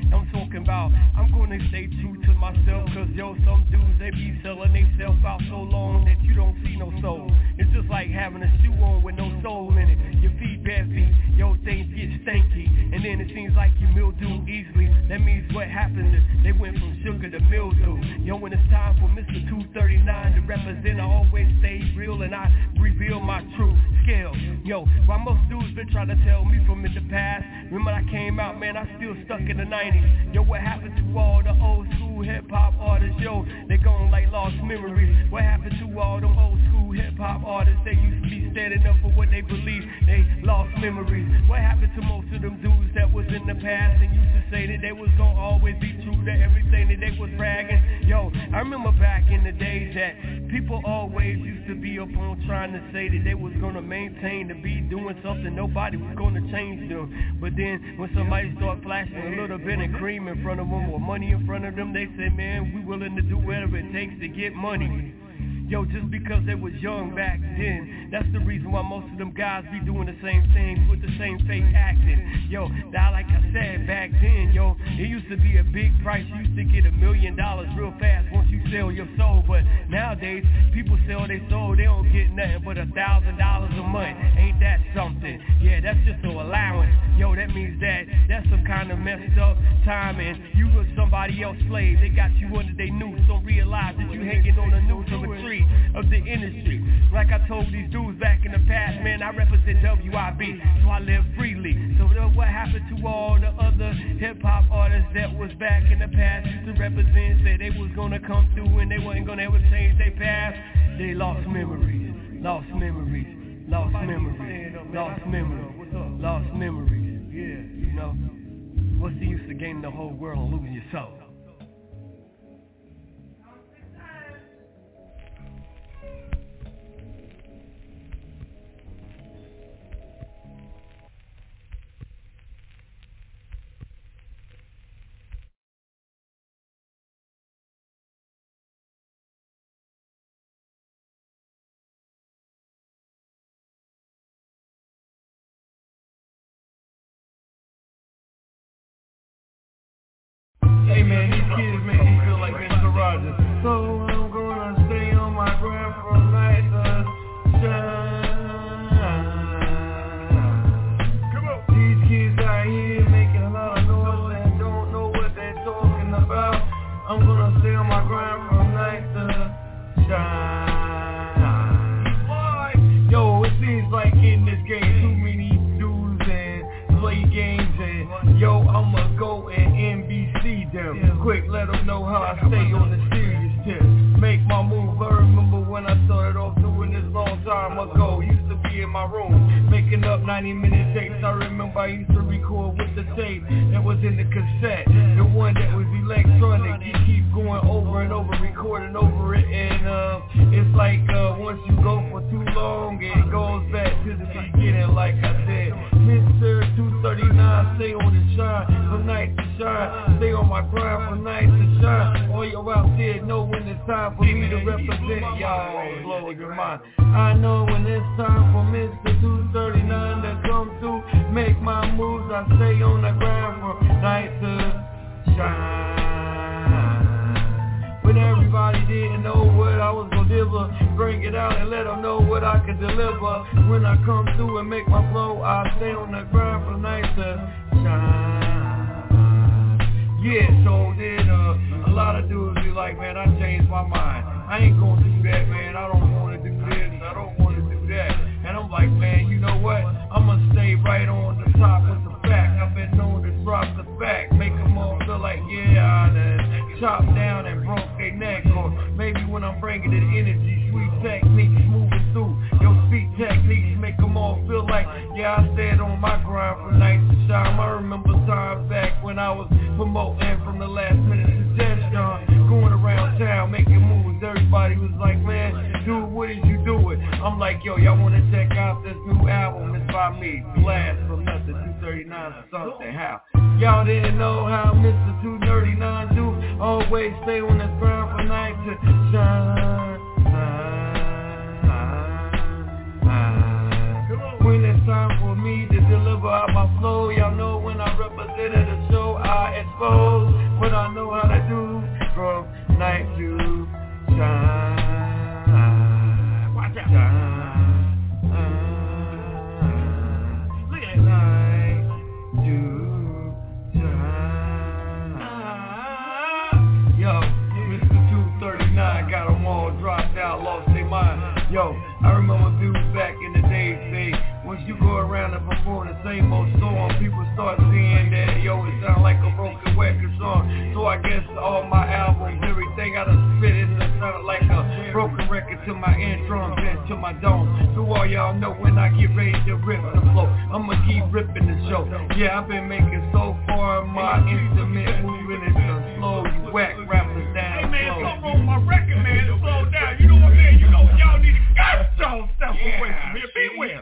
I'm talking about, I'm gonna stay true to myself, cause yo, some dudes, they be selling they self out so long that you don't see no soul. It's just like having a shoe on with no soul in it. Your feet bare feet, yo, things get stanky, and then it seems like you mildew easily. That means what happened is they went from sugar to mildew. Yo, when it's time for Mister two thirty-nine to represent, I always stay real and I reveal my true scale. Yo, while most dudes been trying to tell me from in the past, remember I came out, man, I still stuck in the nineties. Yo, what happened to all the old school hip-hop artists? Yo, they gone like lost memories. What happened to all them old school hip-hop artists? They used to be standing up for what they believe. They lost memories. What happened to most of them dudes that was in the past and used to say that they was gonna always be true to everything that they was bragging? Yo, I remember back in the days that people always used to be up on trying to say that they was gonna maintain to be doing something. Nobody was gonna change them. But then when somebody start flashing a little bit of cream in front of them or money in front of them, they say, man, we willing to do whatever it takes to get money. Yo, just because they was young back then, that's the reason why most of them guys be doing the same things with the same fake acting. Yo, now like I said back then, yo, it used to be a big price. You used to get a million dollars real fast once you sell your soul. But nowadays, people sell their soul, they don't get nothing but a thousand dollars a month. Ain't that something? Yeah, that's just an allowance. Yo, that means that that's some kind of messed up time, and you was somebody else's slave. They got you under their noose. Don't realize that you hanging on a noose of a tree of the industry. Like I told these dudes back in the past, man, I represent W I B, so I live freely. So what happened to all the other hip-hop artists that was back in the past, used to represent, say they was gonna come through and they wasn't gonna ever change their past? They lost memories, lost memories, lost memories, lost memories, lost memories. Yeah, you know, what's the use of gaining the whole world and losing your soul? Hey man, these kids make me feel like Mister Rogers. So I'm gonna stay on my grind from night to shine. Come on. These kids out here making a lot of noise and don't know what they're talking about. I'm gonna stay on my grind from night to shine. Yo, it seems like in this game too many dudes and play games and yo, I'ma go and N B C them. Quick, let them know how I stay on the serious tip. Make my move. I remember when I started off doing this long time ago. Used to be in my room making up ninety minute tapes. I remember I used to record with the tape that was in the cassette, the one that was electronic. You keep going over and over, recording over it, and uh, it's like uh, once you go for too long, it goes back to the beginning. Like I said, Mister two thirty-nine, stay on the shine from night to shine. Stay on my grind from night to shine. All you out there know when it's time for me to represent y'all. Blow your mind. I know when it's time for Mister two thirty-nine to come through, make my moves. I stay on the grind from night to shine. When everybody didn't know what I was gonna deliver, bring it out and let them know what I can deliver. When I come through and make my flow, I stay on the grind from night to shine. Yeah, so then uh, a lot of dudes be like, man, I changed my mind. I ain't gonna do that, man. I don't wanna do this. I don't wanna do that. And I'm like, man, you know what? I'm gonna stay right on the top with the fact. I've been known to drop the fact, make them all feel like, yeah, I done chopped down and broke their neck. Or maybe when I'm bringing the energy, sweet techniques moving through your speed techniques, make them all feel like, yeah, I stayed on my grind from night to shine. I remember times back when I was promoting from the last minute suggestion, going around town making moves. Everybody was like, man, dude, what did you do it? I'm like, yo, y'all wanna check out this new album? It's by me, Blast from Mister two thirty-nine or something. How? Y'all didn't know how Mister two thirty-nine do? Always stay on this grind from night to shine. When it's time for me to deliver out my flow, y'all know when I represented the show, I foes, what I know how to do from night to time. Watch out. Time. Look at that. Night to time. Yo, Mister two thirty-nine got them all dropped out, lost their mind. Yo, I remember dudes back in the days say, once you go around and perform the same old song, people start saying that, yo, it sound like a broken record song. So I guess all my albums, everything I done spit, it sounded like a broken record to my ear drums and to my dome. So all y'all know when I get ready to rip the flow, I'ma keep ripping the show. Yeah, I've been making so far my instrument moving it so slow, you whack rappers down. Hey man, something wrong with my record, man, to slow down. You know what I'm saying? You know y'all need to get y'all stuff away from here. Beware.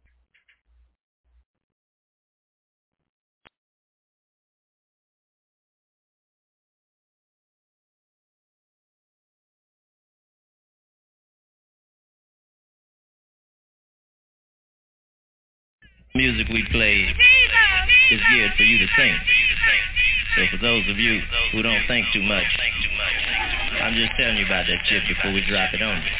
Music we play is geared for you to sing. So for those of you who don't think too much, I'm just telling you about that shit before we drop it on you.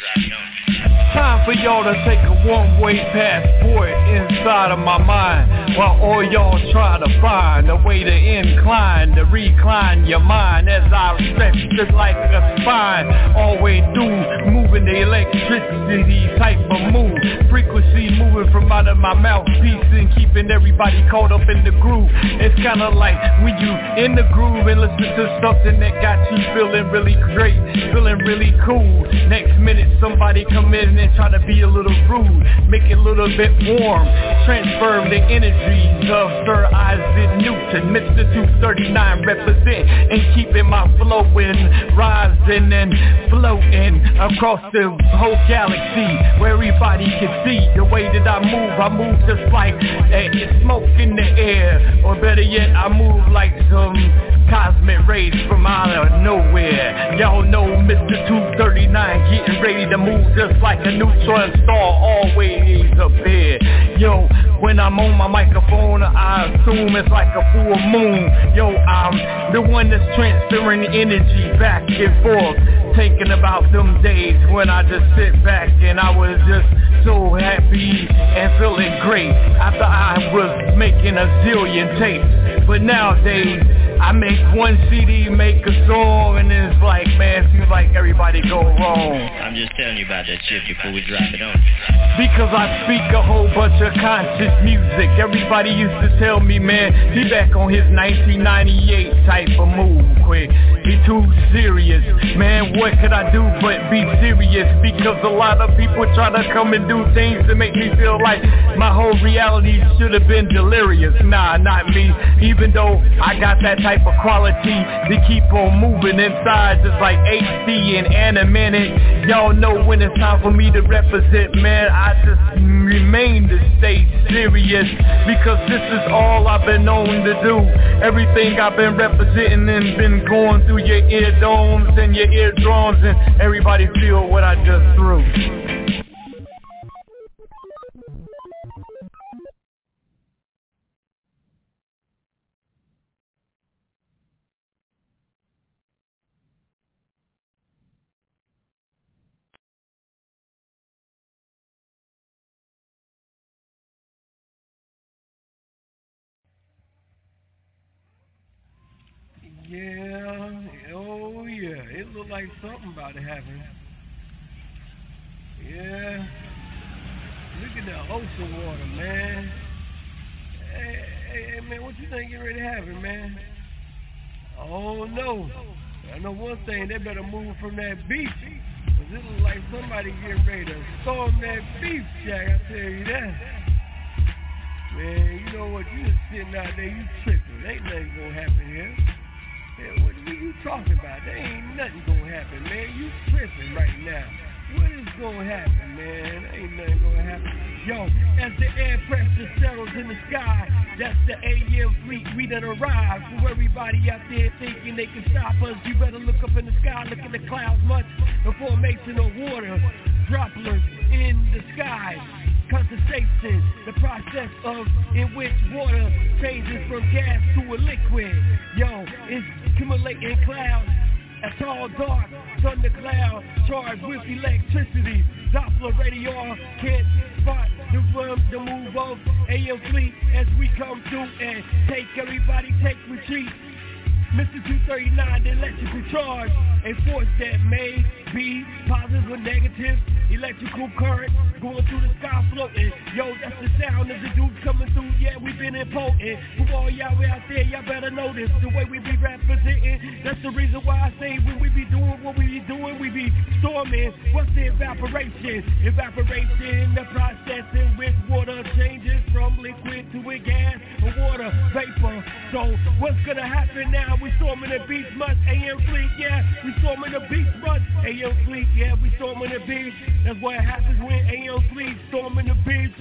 Time for y'all to take a one-way passport inside of my mind, while all y'all try to find a way to incline, to recline your mind as I stretch just like a spine, always do, moving the electricity type of move, frequency moving from out of my mouthpiece and keeping everybody caught up in the groove. It's kinda like when you in the groove and listen to something that got you feeling really great, feeling really cool. Next minute somebody come in and try to be a little rude, make it a little bit warm, transfer the energies of Sir Isaac Newton, Mister two thirty-nine represent and keeping my flowing, rising and floating across the whole galaxy where everybody can see the way that I move. I move just like uh, smoke in the air, or better yet, I move like some cosmic rays from out of nowhere. Y'all know Mister two thirty-nine getting ready to move just like a neutron star, always up there. Yo, when I'm on my microphone, I assume it's like a full moon. Yo, I'm the one that's transferring energy back and forth, thinking about them days when I just sit back and I was just so happy and feeling great after I was making a zillion tapes. But nowadays, I make one C D, make a song, and then it's like, man, seems like everybody go wrong. I'm just telling you about that shit before we drop it on. Because I speak a whole bunch of conscious music. Everybody used to tell me, man, he back on his nineteen ninety-eight type of move, quick. He too serious. Man, what could I do but be serious? Because a lot of people try to come and do things to make me feel like my whole reality should have been delirious. Nah, not me. Even though I got that type of quality to keep on moving inside just like H D and animated. Y'all know when it's time for me to represent, man, I just remain to stay serious, because this is all I've been known to do. Everything I've been representing and been going through your eardomes and your eardrums, and everybody feel what I just threw. Yeah, oh yeah, it looked like something about to happen. Yeah, look at the ocean water, man. Hey, hey, hey, man, what you think getting ready to happen, man? Oh no, I know one thing, they better move from that beach, cause it look like somebody getting ready to storm that beach, Jack, I tell you that. Man, you know what, you just sitting out there, you tripping, ain't nothing gonna happen here. Yeah, what are you talking about? There ain't nothing gonna happen, man. You tripping right now. what is gonna happen, man? Ain't nothing gonna happen. Yo, as the air pressure settles in the sky, that's the A M fleet, we done arrived. For everybody out there thinking they can stop us, you better look up in the sky, look at the clouds much. The formation of water, droplets in the sky. Condensation, the process of in which water changes from gas to a liquid. Yo, it's accumulating clouds. A tall, dark thundercloud charged with electricity. Doppler radar can't spot the run, the move of A M fleet as we come through and take everybody, take retreat. Mister two thirty-nine, the electrical charge, a force that may be positive or negative. Electrical current going through the sky floating. Yo, that's the sound of the dudes coming through. Yeah, we been impotent. For all y'all out there, y'all better know this. The way we be representing, that's the reason why I say when we be doing what we be doing, we be storming. What's the evaporation? Evaporation, the process in which water changes from liquid to a gas or water vapor. So what's gonna happen now? We storming the beach much, A M fleet, yeah. We storming the beach much, A M fleet, yeah. We storming the beach. That's what happens when A M fleet storming the beach.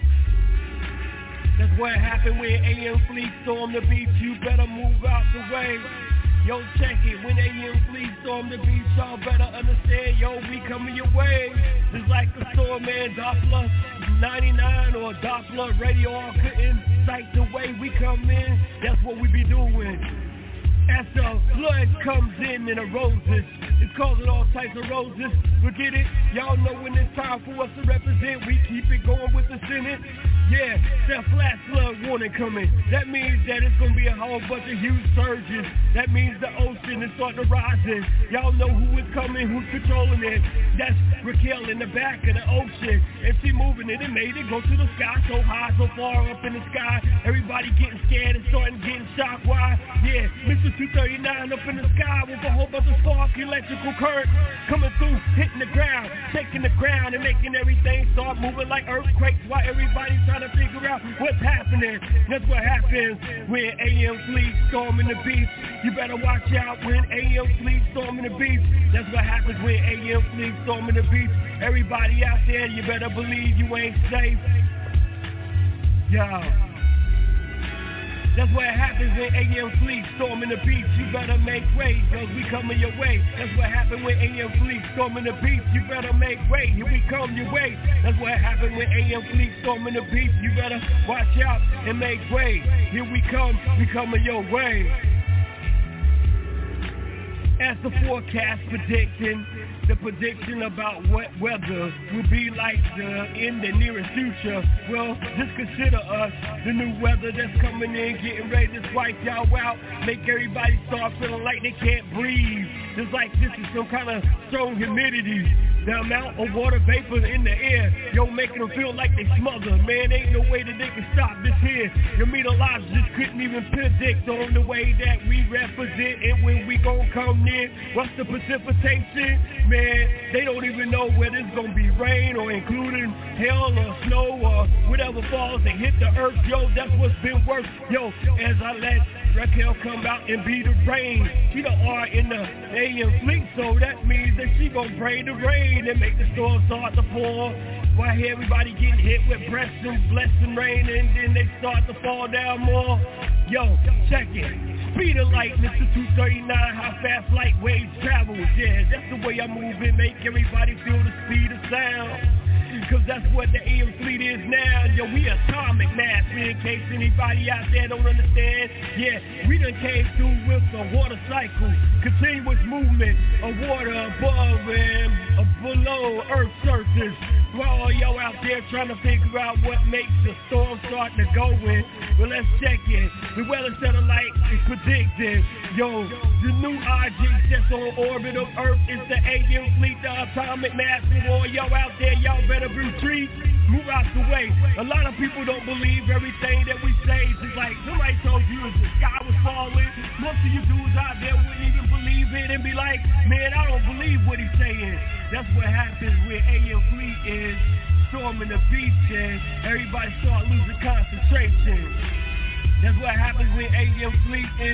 That's what happens when A M fleet storm the beach. You better move out the way. Yo, check it. When A M fleet storm the beach, y'all better understand. Yo, we coming your way. Just like the storm, man. Doppler ninety-nine or Doppler radio couldn't sight the way we come in. That's what we be doing. As the flood comes in and eroses, it's causing all types of roses. Forget it, y'all know when it's time for us to represent. We keep it going with the Senate. Yeah, that flash flood warning coming. That means that it's gonna be a whole bunch of huge surges. That means the ocean is starting to rise. Y'all know who is coming, who's controlling it. That's Raquel in the back of the ocean, and she moving it and made it go to the sky so high, so far up in the sky. Everybody getting scared and starting getting shocked. Why? Yeah, Mister two thirty-nine up in the sky with a whole bunch of spark electrical current coming through, hitting the ground, shaking the ground and making everything start moving like earthquakes while everybody's trying to figure out what's happening. That's what happens when A M fleet storming the beach. You better watch out when A M fleet storming the beach. That's what happens when A M fleet storming the beach. Everybody out there, you better believe you ain't safe. Yo. That's what happens when A M fleet storming the beach. You better make way, cause we coming your way. That's what happens when A M fleet storming the beach. You better make way, here we come your way. That's what happens when A M fleet storming the beach. You better watch out and make way. Here we come, we coming your way. As the forecast predicting, the prediction about what weather will be like the, in the nearest future. Well, just consider us the new weather that's coming in, getting ready to swipe y'all out, make everybody start feeling like they can't breathe. Just like this is some kind of strong humidity. The amount of water vapor in the air, yo, making them feel like they smothered. Man, ain't no way that they can stop this here. The meteorologists couldn't even predict on the way that we represent it when we gon' come near. What's the precipitation? Man, they don't even know whether it's gonna be rain or including hail or snow or whatever falls and hit the earth. Yo, that's what's been worse. Yo, as I let Raquel come out and be the rain. She the R in the A M fleet, so that means that she gon' bring the rain and make the storm start to pour. While here everybody getting hit with blessing, blessing rain, and then they start to fall down more. Yo, check it. Speed of light, Mister two thirty-nine, how fast light waves travel. Yeah, that's the way I move it, make everybody feel the speed of sound. Cause that's what the A M fleet is now. Yo, we atomic mass, in case anybody out there don't understand. Yeah, we done came through with the water cycle, continuous movement of water above and below Earth's surface. While all y'all out there trying to figure out what makes the storm start to go in, well, let's check it. The weather satellite is predicting, yo, the new object that's on orbit of Earth is the A M fleet, the atomic mass. And all y'all out there, y'all better retreat, move out the way. A lot of people don't believe everything that we say. It's just like somebody told you if the sky was falling, most of you dudes out there wouldn't even believe it and be like, man, I don't believe what he's saying. That's what happens when A M fleet is storming the beach and everybody start losing concentration. That's what happens when A M fleet is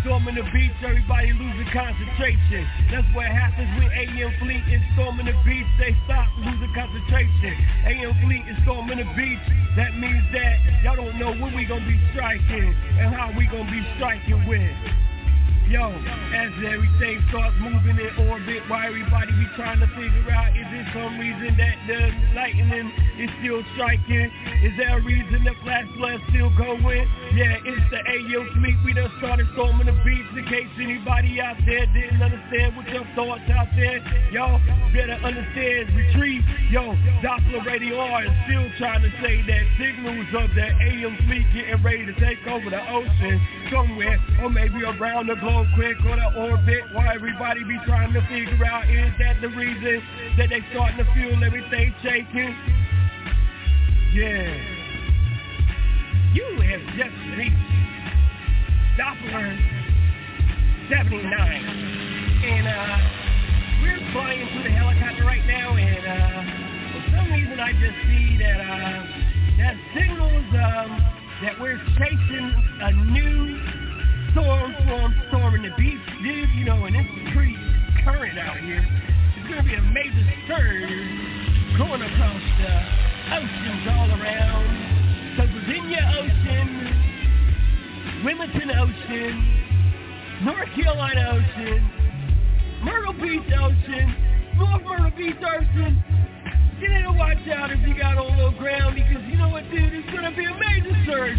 storming the beach, everybody losing concentration. That's what happens when A M Fleet is storming the beach. They stop losing concentration. A M Fleet is storming the beach. That means that y'all don't know when we gonna be striking and how we gonna be striking with. Yo, as everything starts moving in orbit, why everybody be trying to figure out, is there some reason that the lightning is still striking? Is there a reason the flash flood's still going? Yeah, it's the A M Fleet. We done started storming the beach. In case anybody out there didn't understand what your thoughts out there, y'all better understand, retreat. Yo, Doppler radar is still trying to say that signals of the A M Fleet getting ready to take over the ocean somewhere, or maybe around the globe quick, or the orbit. Why everybody be trying to figure out, is that the reason that they starting to feel everything shaking? Yeah. You have just reached Doppler seventy-nine. And uh, we're flying through the helicopter right now, and uh, for some reason I just see that uh, that signals um, that we're chasing a new storm from storming the beach, dude. You know, and it's pretty current out here. It's going to be a major surge going across the oceans all around. So Virginia Ocean, Wilmington Ocean, North Carolina Ocean, Myrtle Beach Ocean, North Myrtle Beach Ocean. You need to watch out if you got on low ground, because you know what, dude? It's going to be a major surge.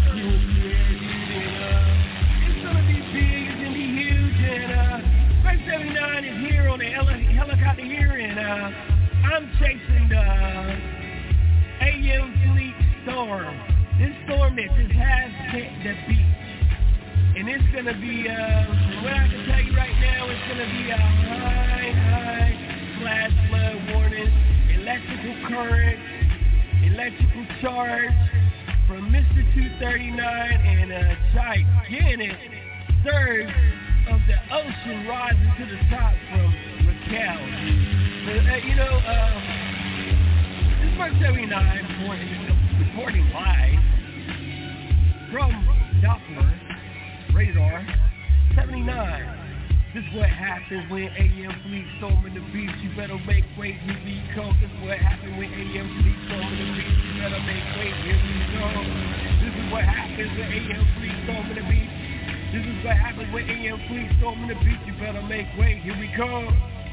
It's going to be big, it's going to be huge, and uh, Flight seventy-nine is here on the heli- helicopter here, and uh, I'm chasing the A M Fleet storm. This storm that just has hit the beach. And it's going to be, uh, what I can tell you right now, it's going to be a high, high flash flood warning, electrical current, electrical charge from Mister two thirty-nine, and a gigantic surge of the ocean rising to the top from Raquel. Uh, you know, um, this is Mark seventy-nine reporting, reporting live from Doppler radar seventy-nine. This is what happens when A M Fleet storming the beach. You better make way, here we come. This is what happens when A M Fleet storming the beach. You better make way, here we go. This is what happens when A M Fleet storming the beach. This is what happens when A M Fleet storming the beach. You better make way, here we come.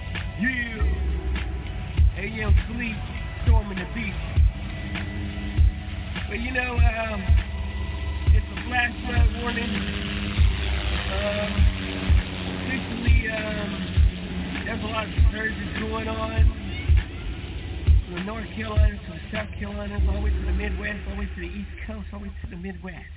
Yeah. A M Fleet storming the beach. But you know, um, it's a flash flood warning. Um, Officially, um, there's a lot of surges going on from the North Carolina to the South Carolina, all the way to the Midwest, all the way to the East Coast, all the way to the Midwest.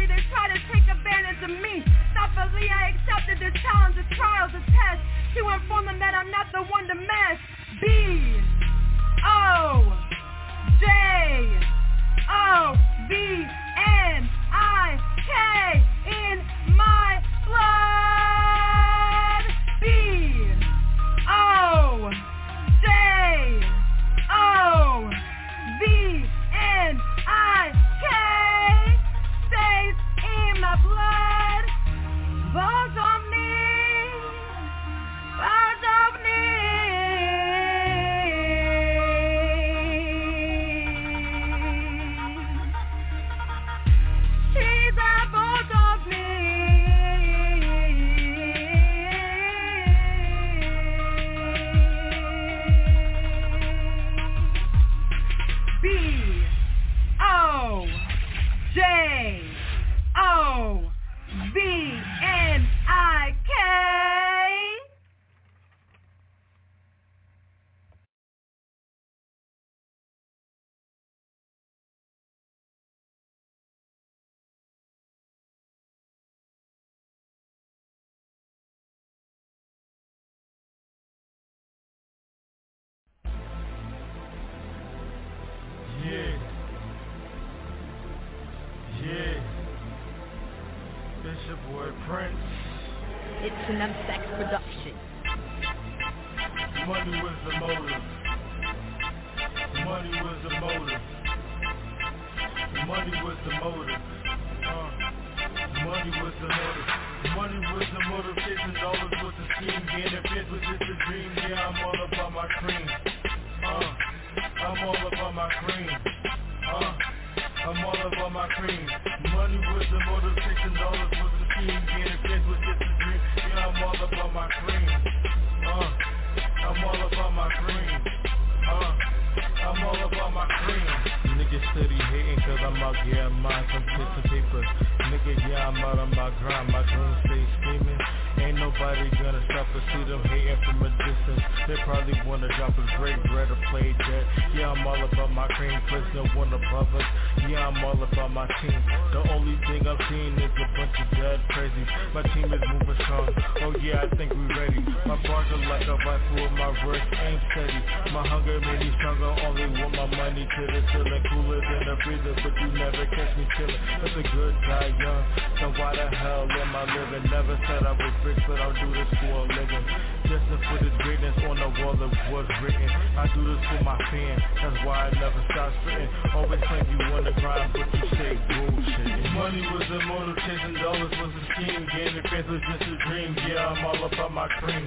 Stubbornly they try to take advantage of me. Stubbornly I accepted the challenge, the trials, the test, to inform them that I'm not the one to mess. B O J O V N I K in my blood. B O J O V N I K stays in my blood. Balls on me, balls on me. She's a bulldog me. B O J O V N I K. Yeah. Yeah. It's your boy Prince. It's an M-Sex production. Money was the motive. Money was the motive. Money was the motive. Uh, money was the motive. Money was the motive. Chasing dollars was the scheme. Getting fifth was just a dream. Yeah, I'm all about my cream. Uh, I'm all about my cream. Uh, I'm all about my cream. Money was the motive. Chasing dollars was the scheme. Getting fifth was just a dream. Yeah, I'm all about my cream. Uh, I'm all about my cream. Uh, I'm all about my cream. Niggas steady hating cause I'm out getting mine, some piece of paper. Nigga, yeah, I'm out on my grind, my dreams stay screaming. Ain't nobody gonna stop us, see them hating from a distance. They probably wanna drop us break bread or play dead. Yeah, I'm all about my cream, cause no one above us. Yeah, I'm all about my team. The only thing I'm seeing is a bunch of dead crazy. My team is moving strong, oh yeah, I think we ready. My bars are like a rifle, my wrist ain't steady. My hunger made me stronger, only want my money to the ceiling. Cooler than a freezer, but you never catch me chillin'. That's a good guy, young, so why the hell am I living? Never said I was rich, but I'll do this for a living. Just to put this greatness on the wall that was written. I do this for my fans, that's why I never stop spitting. Always claim you on the grind, but you say bullshit. Money was the motive, chasing dollars was a scheme. Getting fans was just a dream, yeah, I'm all about my cream.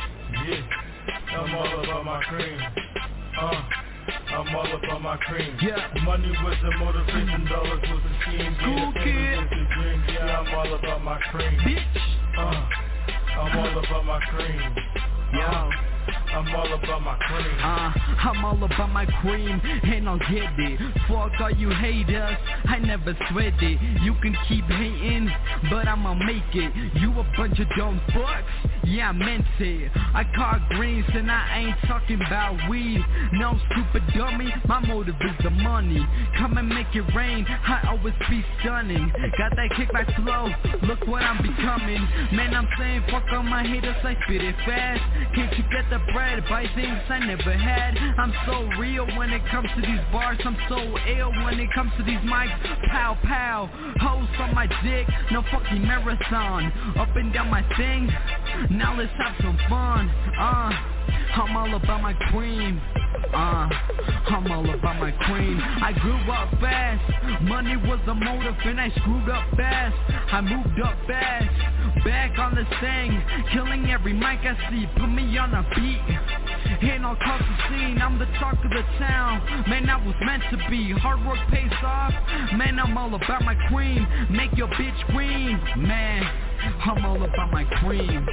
Yeah, I'm all about my cream. Uh, I'm all about my cream. Yeah, money was the motivation, dollars was the scheme. Cool kid. Was the dream. Yeah, I'm all about my cream. Bitch. Uh, I'm all about my cream. Yo. I'm all about my cream. Uh, I'm all about my cream, and I'll get it. Fuck all you haters, I never sweat it. You can keep hating, but I'ma make it. You a bunch of dumb fucks, yeah I meant it. I caught greens and I ain't talking about weed. No stupid dummy, my motive is the money. Come and make it rain, I always be stunning. Got that kickback flow, look what I'm becoming. Man, I'm saying fuck all my haters, I spit it fast. Can't you get the bread? Buy things I never had. I'm so real when it comes to these bars. I'm so ill when it comes to these mics. Pow pow, hoes on my dick. No fucking marathon. Up and down my thing. Now let's have some fun. Uh, I'm all about my cream. Uh, I'm all about my cream. I grew up fast. Money was the motive and I screwed up fast. I moved up fast. Back on the thing. Killing every mic I see. Put me on a beat. And I'll cause the scene, I'm the talk of the town. Man, I was meant to be, hard work pays off. Man, I'm all about my cream, make your bitch scream. Man, I'm all about my cream.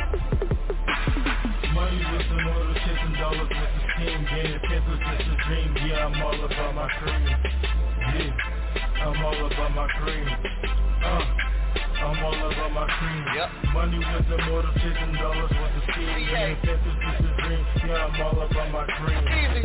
Money was the motive, chasing dollars with the scheme. Getting kids was just a dream, yeah, I'm all about my cream. Yeah, I'm all about my cream. Uh, I'm all about my cream. Yep. Money was the motive, chasing dollars with the scheme. Getting kids was just a dream, yeah, I'm all about my cream. Easy.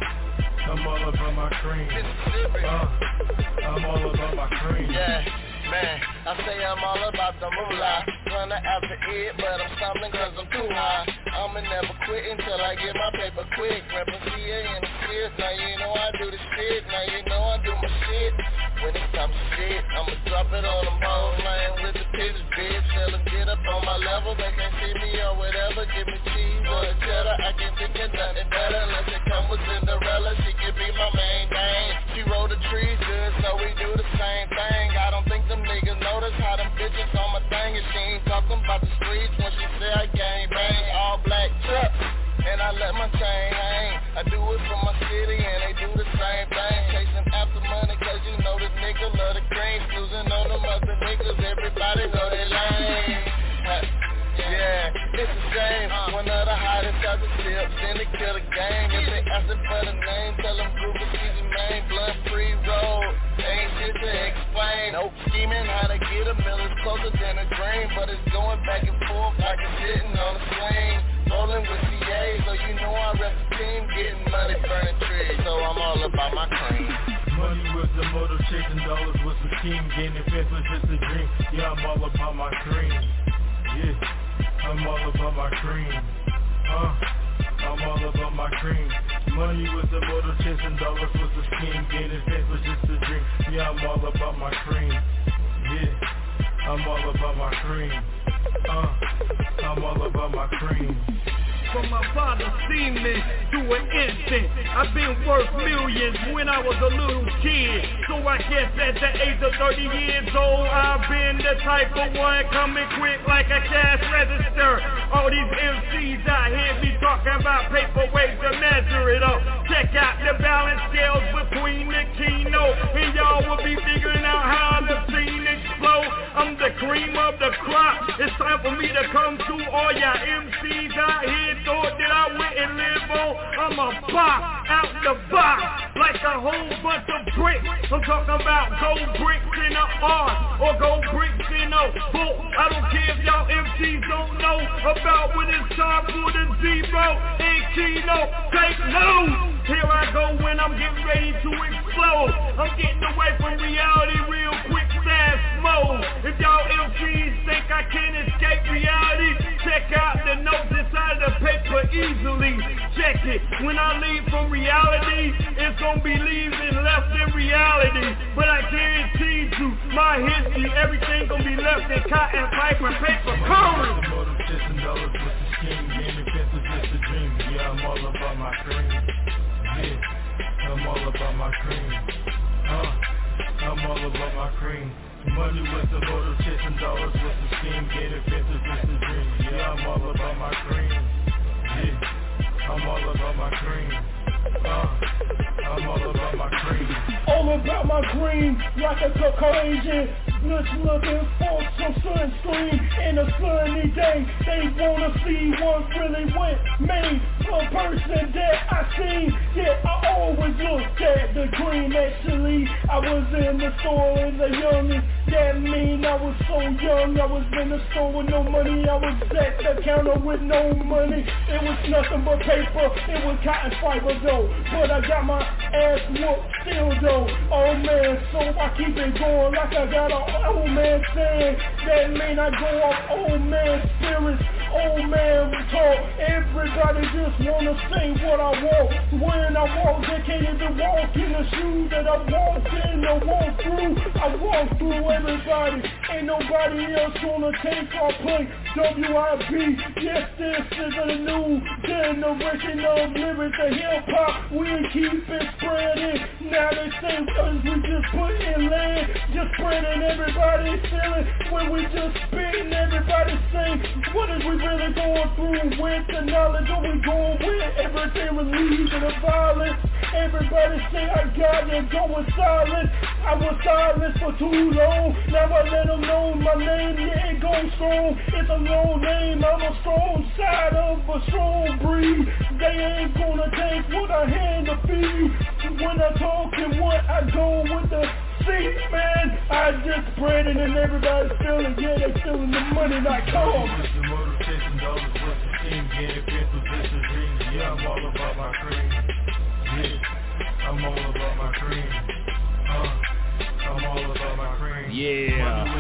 Yeah, I'm all about my cream. Uh, I'm all about my cream. Yeah. Man, I say I'm all about the moolah. Running after it, but I'm stumbling cause I'm too high. I'ma never quit until I get my paper quick. Reppin' C A in the shit, now you know I do the shit. Now you know I do my shit. When it's time to shit, I'ma drop it on them hoes. Laying with the pitch, bitch. Tell them get up on my level. They can't see me or whatever. Give me cheese or a cheddar. I can't think of nothing better unless it come with Cinderella. She can be my main thing. She roll the trees good, so we do the same thing. I don't think them niggas notice how them bitches on my thing. And she ain't talking about the streets when she say I gang bang. All black trucks, and I let my chain hang. I do it for my city, and they do the same thing. Chasing after money, cause you know this nigga love the green. Snoozing on them other niggas, everybody know they lame. Yeah, it's a shame. One of the hottest out the tips, then they kill the game. If they asking for the name, tell them Google Easy Main, blunt free road. Ain't shit to explain. Nope, scheming how to get a mill is closer than a dream, but it's going back and forth like it's sitting on a swing. Rolling with C A, so you know I rep the team, getting money, burning trees, so I'm all about my cream. Money was the motive, chasing dollars was the scheme, gaining fans was just a dream. Yeah, I'm all about my cream. Yeah, I'm all about my cream. Uh, I'm all about my cream. Money was the motive, chasing dollars was the scheme, gaining fans was just a dream. Yeah, I'm all about my cream. Yeah, I'm all about my cream. Uh, I'm all about my cream. From my father seen me do an instant. I've been worth millions when I was a little kid. So I guess at the age of thirty years old, I've been the type of one coming quick like a cash register. All these M Cs out here be talking about paper ways to measure it up. Check out the balance scales between the keynote, and y'all will be figuring out how the scene explode. I'm the cream of the crop. It's time for me to come to all y'all M Cs out here. Thought that I went and live on. I'm a pop out the box like a whole bunch of bricks. I'm talking about gold bricks in a R or gold bricks in a book. I don't care if y'all M Cs don't know about when it's time for the zero and Kino. Take note. Here I go when I'm getting ready to explode. I'm getting away from reality real quick, fast mode. If y'all M Cs think I can escape reality, check out the notes inside the paper easily. Check it. When I leave from reality, it's gonna be leaving left in reality. But I guarantee you, my history, everything gonna be left in cotton, pipe, and paper currency. Dollars with the scheme, gaining fans was just a dream. Yeah, I'm all about my cream. Yeah, I'm all about my cream. Uh, I'm all about my cream. Money was the motive, chasing dollars was the scheme, gaining fans was just a dream. Yeah, I'm all about my cream. Yeah, I'm all about my cream. Uh, I'm all about my cream. All about my cream, like a Caucasian. Just looking for some sunscreen in a sunny day. They wanna see what really went made. A person that I seen, yeah, I always looked at the cream. Actually, I was in the store as a youngin'. That mean I was so young. I was in the store with no money. I was at the counter with no money. It was nothing but paper. It was cotton fiber though. But I got my ass whooped still though. Oh man, so I keep it going like I got a old man saying. That mean I go off old man spirits, old man talk. Everybody just wanna say what I want. When I walk, they can't even walk in the shoes that I walk in. I walk through, I walk through everybody. Ain't nobody else gonna take our place. W I B, yes, this is a new generation of lyrics and hip hop. We keep it spreading. Now they say cause we just put in land, just spreading everybody feeling. When we just spitting, everybody sing. What is we really going through with the knowledge? Are we going with everything relieving the violence? Everybody say I got it, going silent. I was silent for too long. Now I let them know my name, yeah, it goes strong. It's a long name, I'm a strong side of a strong breed. They ain't gonna take what I hand to feed. When I talk and what I go with the seat, man, I just spread it and everybody's feeling, yeah, they feeling the money like come. The motive, chasing dollars was the scheme, getting fans was just a dream. Yeah, I'm all about my cream. Yeah, I'm all about my cream. Uh, I'm all about my cream. Yeah.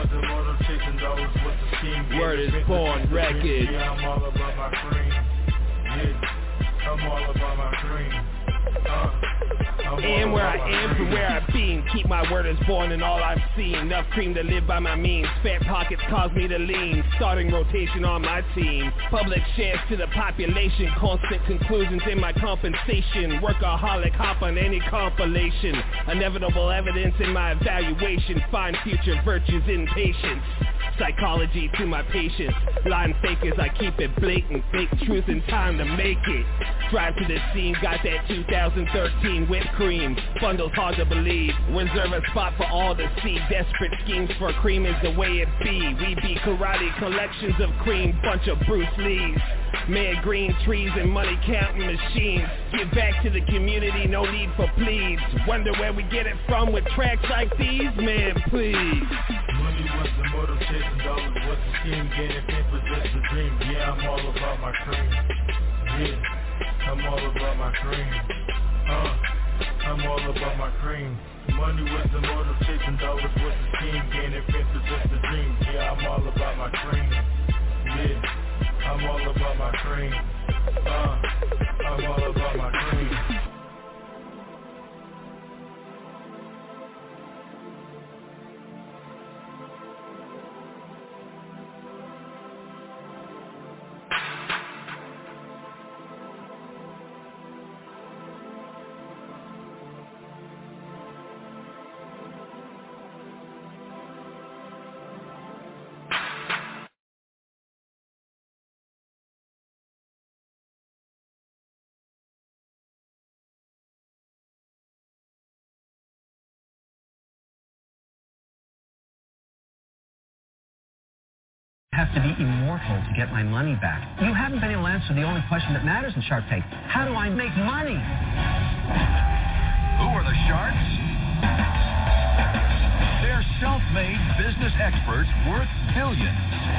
chasing dollars with the scheme. Word is born records. Yeah, I'm all about my cream. Yeah, I'm all about my cream. Uh, And where I am from where I've been. Keep my word as born and all I've seen. Enough cream to live by my means. Fat pockets cause me to lean. Starting rotation on my team. Public shares to the population. Constant conclusions in my compensation. Workaholic hop on any compilation. Inevitable evidence in my evaluation. Find future virtues in patience. Psychology to my patience. Lying fakers, I keep it blatant. Fake truth in time to make it. Drive to the scene, got that two thousand thirteen whipped cream. Bundles hard to believe. Reserve a spot for all to see. Desperate schemes for cream is the way it be. We be karate collections of cream. Bunch of Bruce Lees. Mad green trees and money counting machines. Give back to the community, no need for pleas. Wonder where we get it from with tracks like these? Man, please. Money was the motive, chasing dollars was the scheme. Gaining paper just a dream. Yeah, I'm all about my cream. Yeah, I'm all about my cream. Uh, I'm all about my cream. Money was the motive, chasing dollars was the scheme. Gaining paper just a dream. Yeah, I'm all about my cream. Yeah. I'm all about my cream. Uh, I'm all about my cream. Have to be immortal to get my money back. You haven't been able to answer the only question that matters in Shark Tank. How do I make money? Who are the sharks? They're self-made business experts worth billions.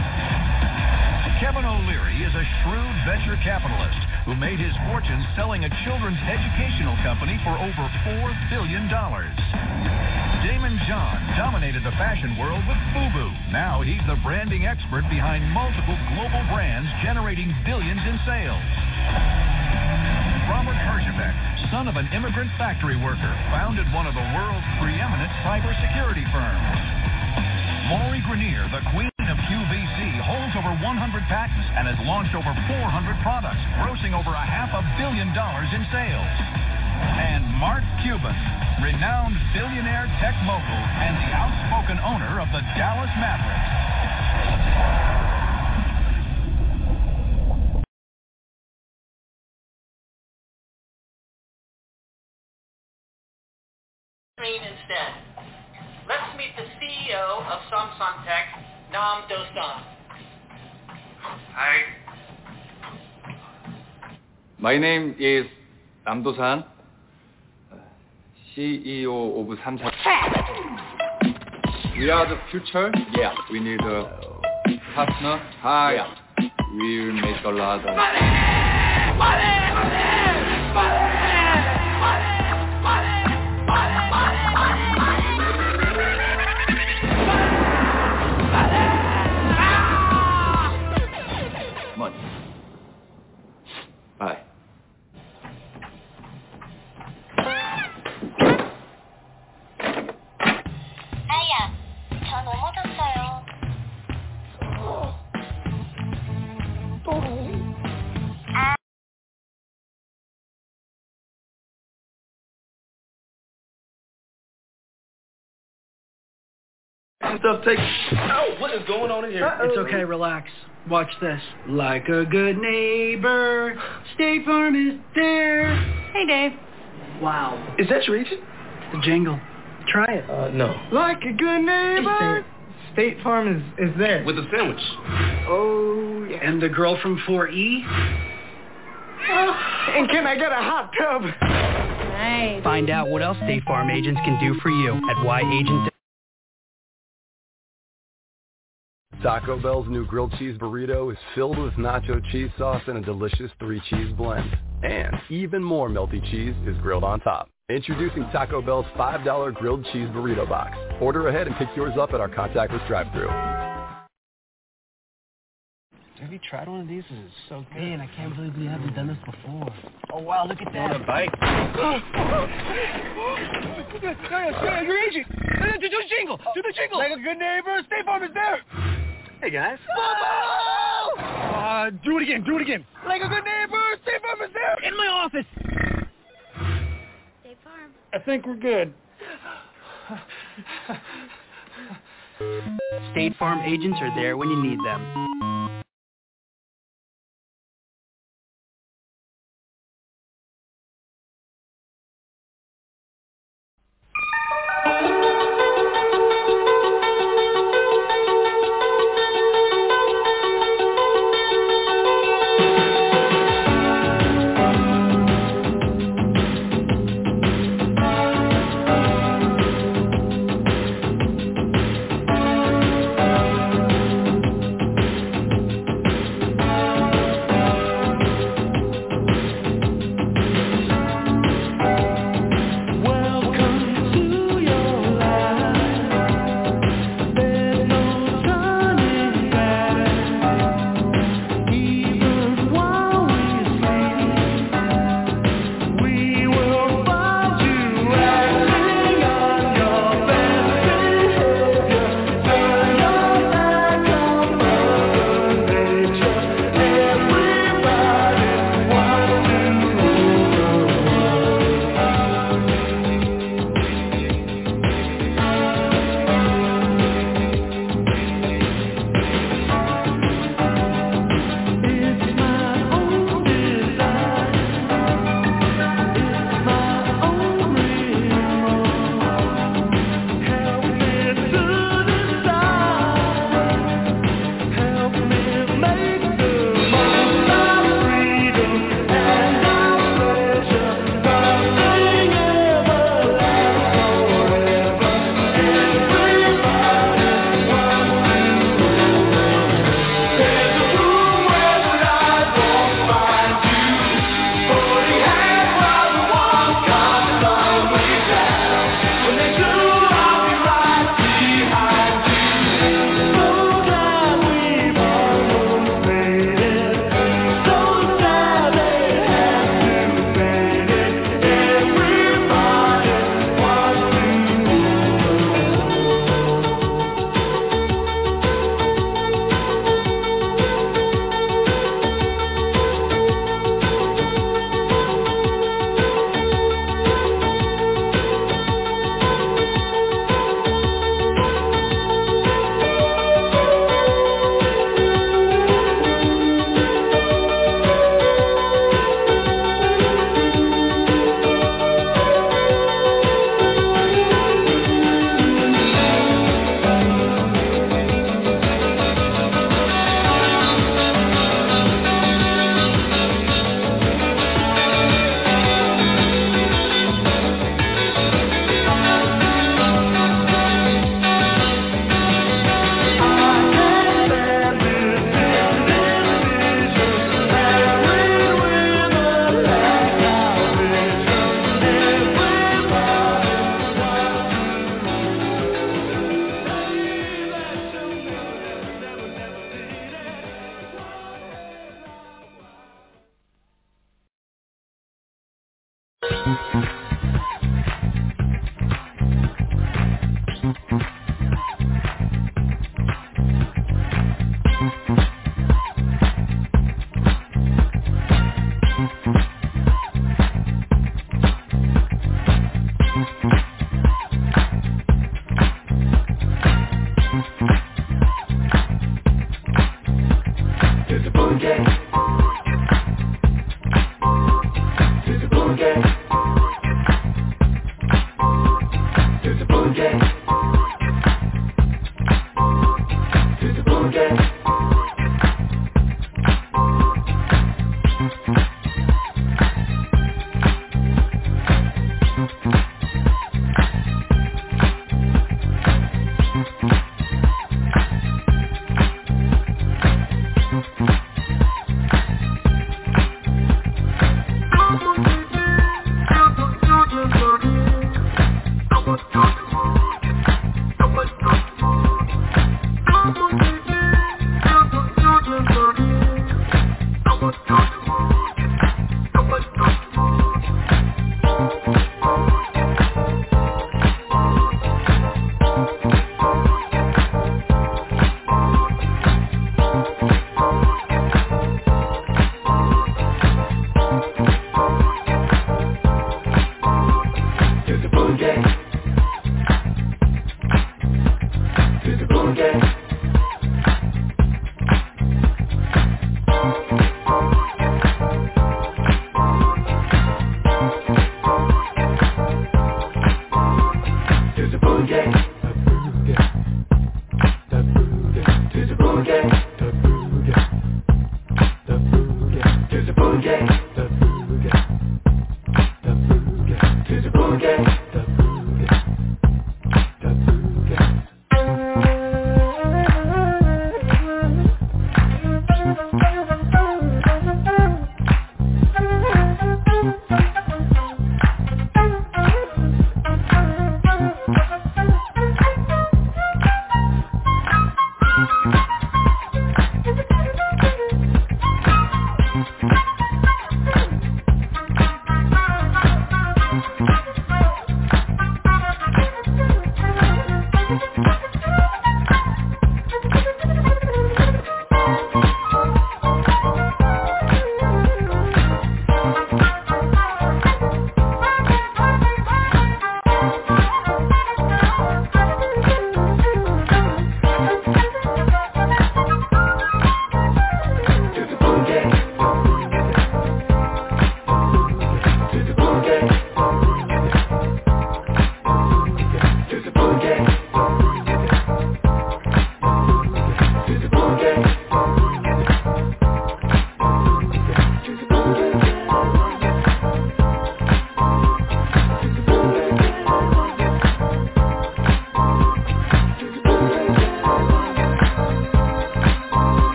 Kevin O'Leary is a shrewd venture capitalist who made his fortune selling a children's educational company for over four billion dollars. Damon John dominated the fashion world with FUBU. Now he's the branding expert behind multiple global brands generating billions in sales. Robert Herjavec, son of an immigrant factory worker, founded one of the world's preeminent cybersecurity firms. Maury Grenier, the queen of Q V C, holds over one hundred patents and has launched over four hundred products, grossing over a half a billion dollars in sales. And Mark Cuban, renowned billionaire tech mogul and the outspoken owner of the Dallas Mavericks. Instead, let's meet the C E O of Samsung Tech, Nam Do-san. Hi. My name is Nam Do-san, C E O of Samsung. We are the future. Yeah. We need a partner. Hi. Yeah. We'll make a lot of money. Money. Money. Money. Bye. 아야, 저 넘어졌어요. 아. Stuff take. Oh, what is going on in here? Uh-oh. It's okay, relax. Watch this. Like a good neighbor, State Farm is there. Hey, Dave. Wow. Is that your agent? The jingle. Try it. Uh, no. Like a good neighbor, State Farm is, is there. With a sandwich. Oh, yeah. And the girl from four E? Oh, and can I get a hot tub? Nice. Find out what else State Farm agents can do for you at why agent. Taco Bell's new grilled cheese burrito is filled with nacho cheese sauce and a delicious three-cheese blend. And even more melty cheese is grilled on top. Introducing Taco Bell's five dollar grilled cheese burrito box. Order ahead and pick yours up at our contactless drive-thru. Have you tried one of these? This is so good. Man, I can't believe we haven't done this before. Oh, wow, look at that. On a bike. Your agent. Do the jingle. Do the jingle. Like a good neighbor, State Farm is there. Hey, guys. Uh, do it again. Do it again. Like a good neighbor, State Farm is there. In my office. State Farm. I think we're good. State Farm agents are there when you need them.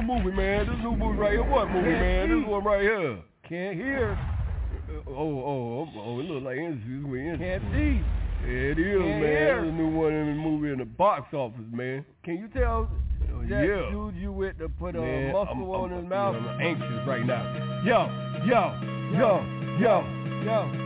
movie, man. This new movie right here. What movie, man? This one right here. Can't hear. Oh, oh, oh, oh, it looks like interviews with interviews. Can't see. Yeah, it is, Can't man. Hear. There's a new one in the movie in the box office, man. Can you tell oh, that yeah. dude you with to put a man, muscle I'm, on I'm, his mouth? I'm anxious right now. Yo, yo, yo, yo, yo. yo.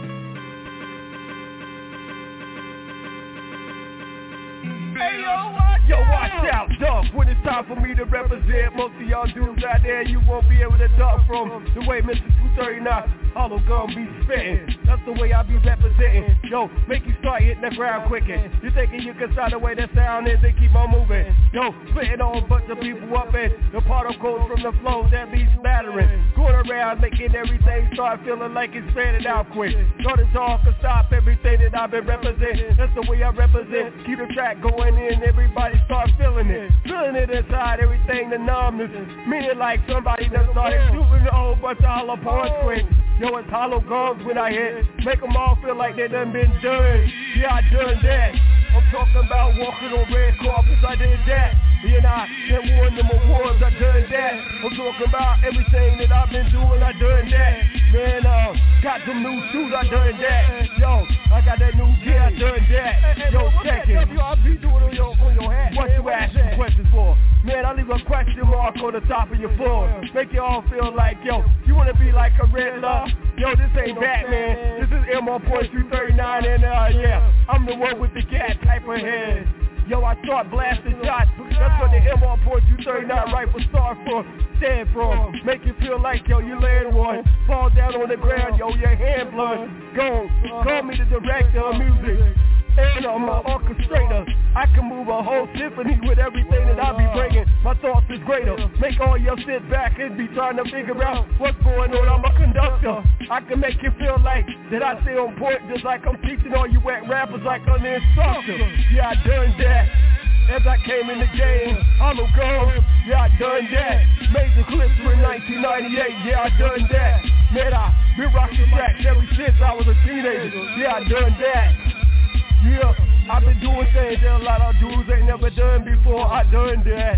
Hey, yo, watch Yo, watch out, dog. When it's time for me to represent, most of y'all dudes out there, you won't be able to duck from the way Mister two thirty-nine hollow gun be spitting. That's the way I be representing. Yo, make you start hitting the ground quicker. You thinking you can start the way that sound is and keep on moving. Yo, spitting on a bunch of people up and the particles from the flow that be spattering. Going around making everything start feeling like it's spreading out quick. Go to talk and stop everything that I've been representing. That's the way I represent. Keep the track going in, everybody start feeling it. Feeling it inside, everything the numbness. Meaning like somebody that started shooting a whole bunch of hollow points quick. Yo, it's hollow guns when I hit. Make them all feel like they done been done. Yeah, I done that. I'm talking about walking on red carpets, I did that. And I then won them awards, I done that. I'm talking about everything that I've been doing, I done that. Man, uh, got some new shoes, I done that. Yo, I got that new gear, I done that. Yo, check it. I'll be doing on your, on your hat. What you asking questions for? Man, I leave a question mark on the top of your phone. Make you all feel like, yo, you wanna be like a Riddler? Yo, this ain't Batman. This is M R point two thirty-nine, and uh, yeah, I'm the one with the cat type of head. Yo, I start blasting shots. That's what the M R point two thirty-nine rifle start for, stand for. Make you feel like, yo, you land one. Fall down on the ground, yo, your hand blood. Go, call me the director of music. And I'm an orchestrator. I can move a whole symphony with everything that I be bringing. My thoughts is greater. Make all y'all sit back and be trying to figure out what's going on. I'm a conductor. I can make you feel like that I stay on point, just like I'm teaching all you whack rappers like I'm the instructor. Yeah, I done that. As I came in the game, hollow guns, yeah, I done that. Major clips in nineteen ninety-eight, yeah, I done that. Man, I been rocking tracks ever since I was a teenager, yeah, I done that. Yeah, I've been doing things that a lot of dudes ain't never done before, I done that.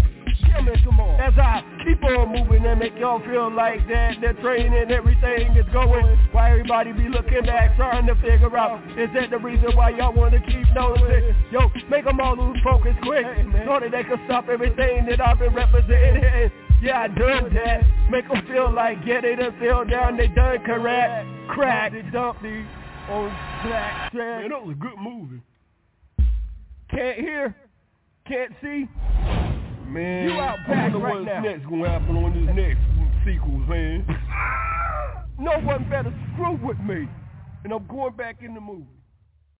As I keep on moving and make y'all feel like that, that training, everything is going. Why everybody be looking back, trying to figure out, is that the reason why y'all want to keep noticing? Yo, make them all lose focus quick, so that they can stop everything that I've been representing. Yeah, I done that. Make them feel like, yeah, they done fell down, they done correct. Crack, they dumped these on black track. Man, that was a good movie. Can't hear, can't see. Man, you out back I wonder right what's now. Next gonna happen on this next sequel, man. No one better screw with me. And I'm going back in the movie.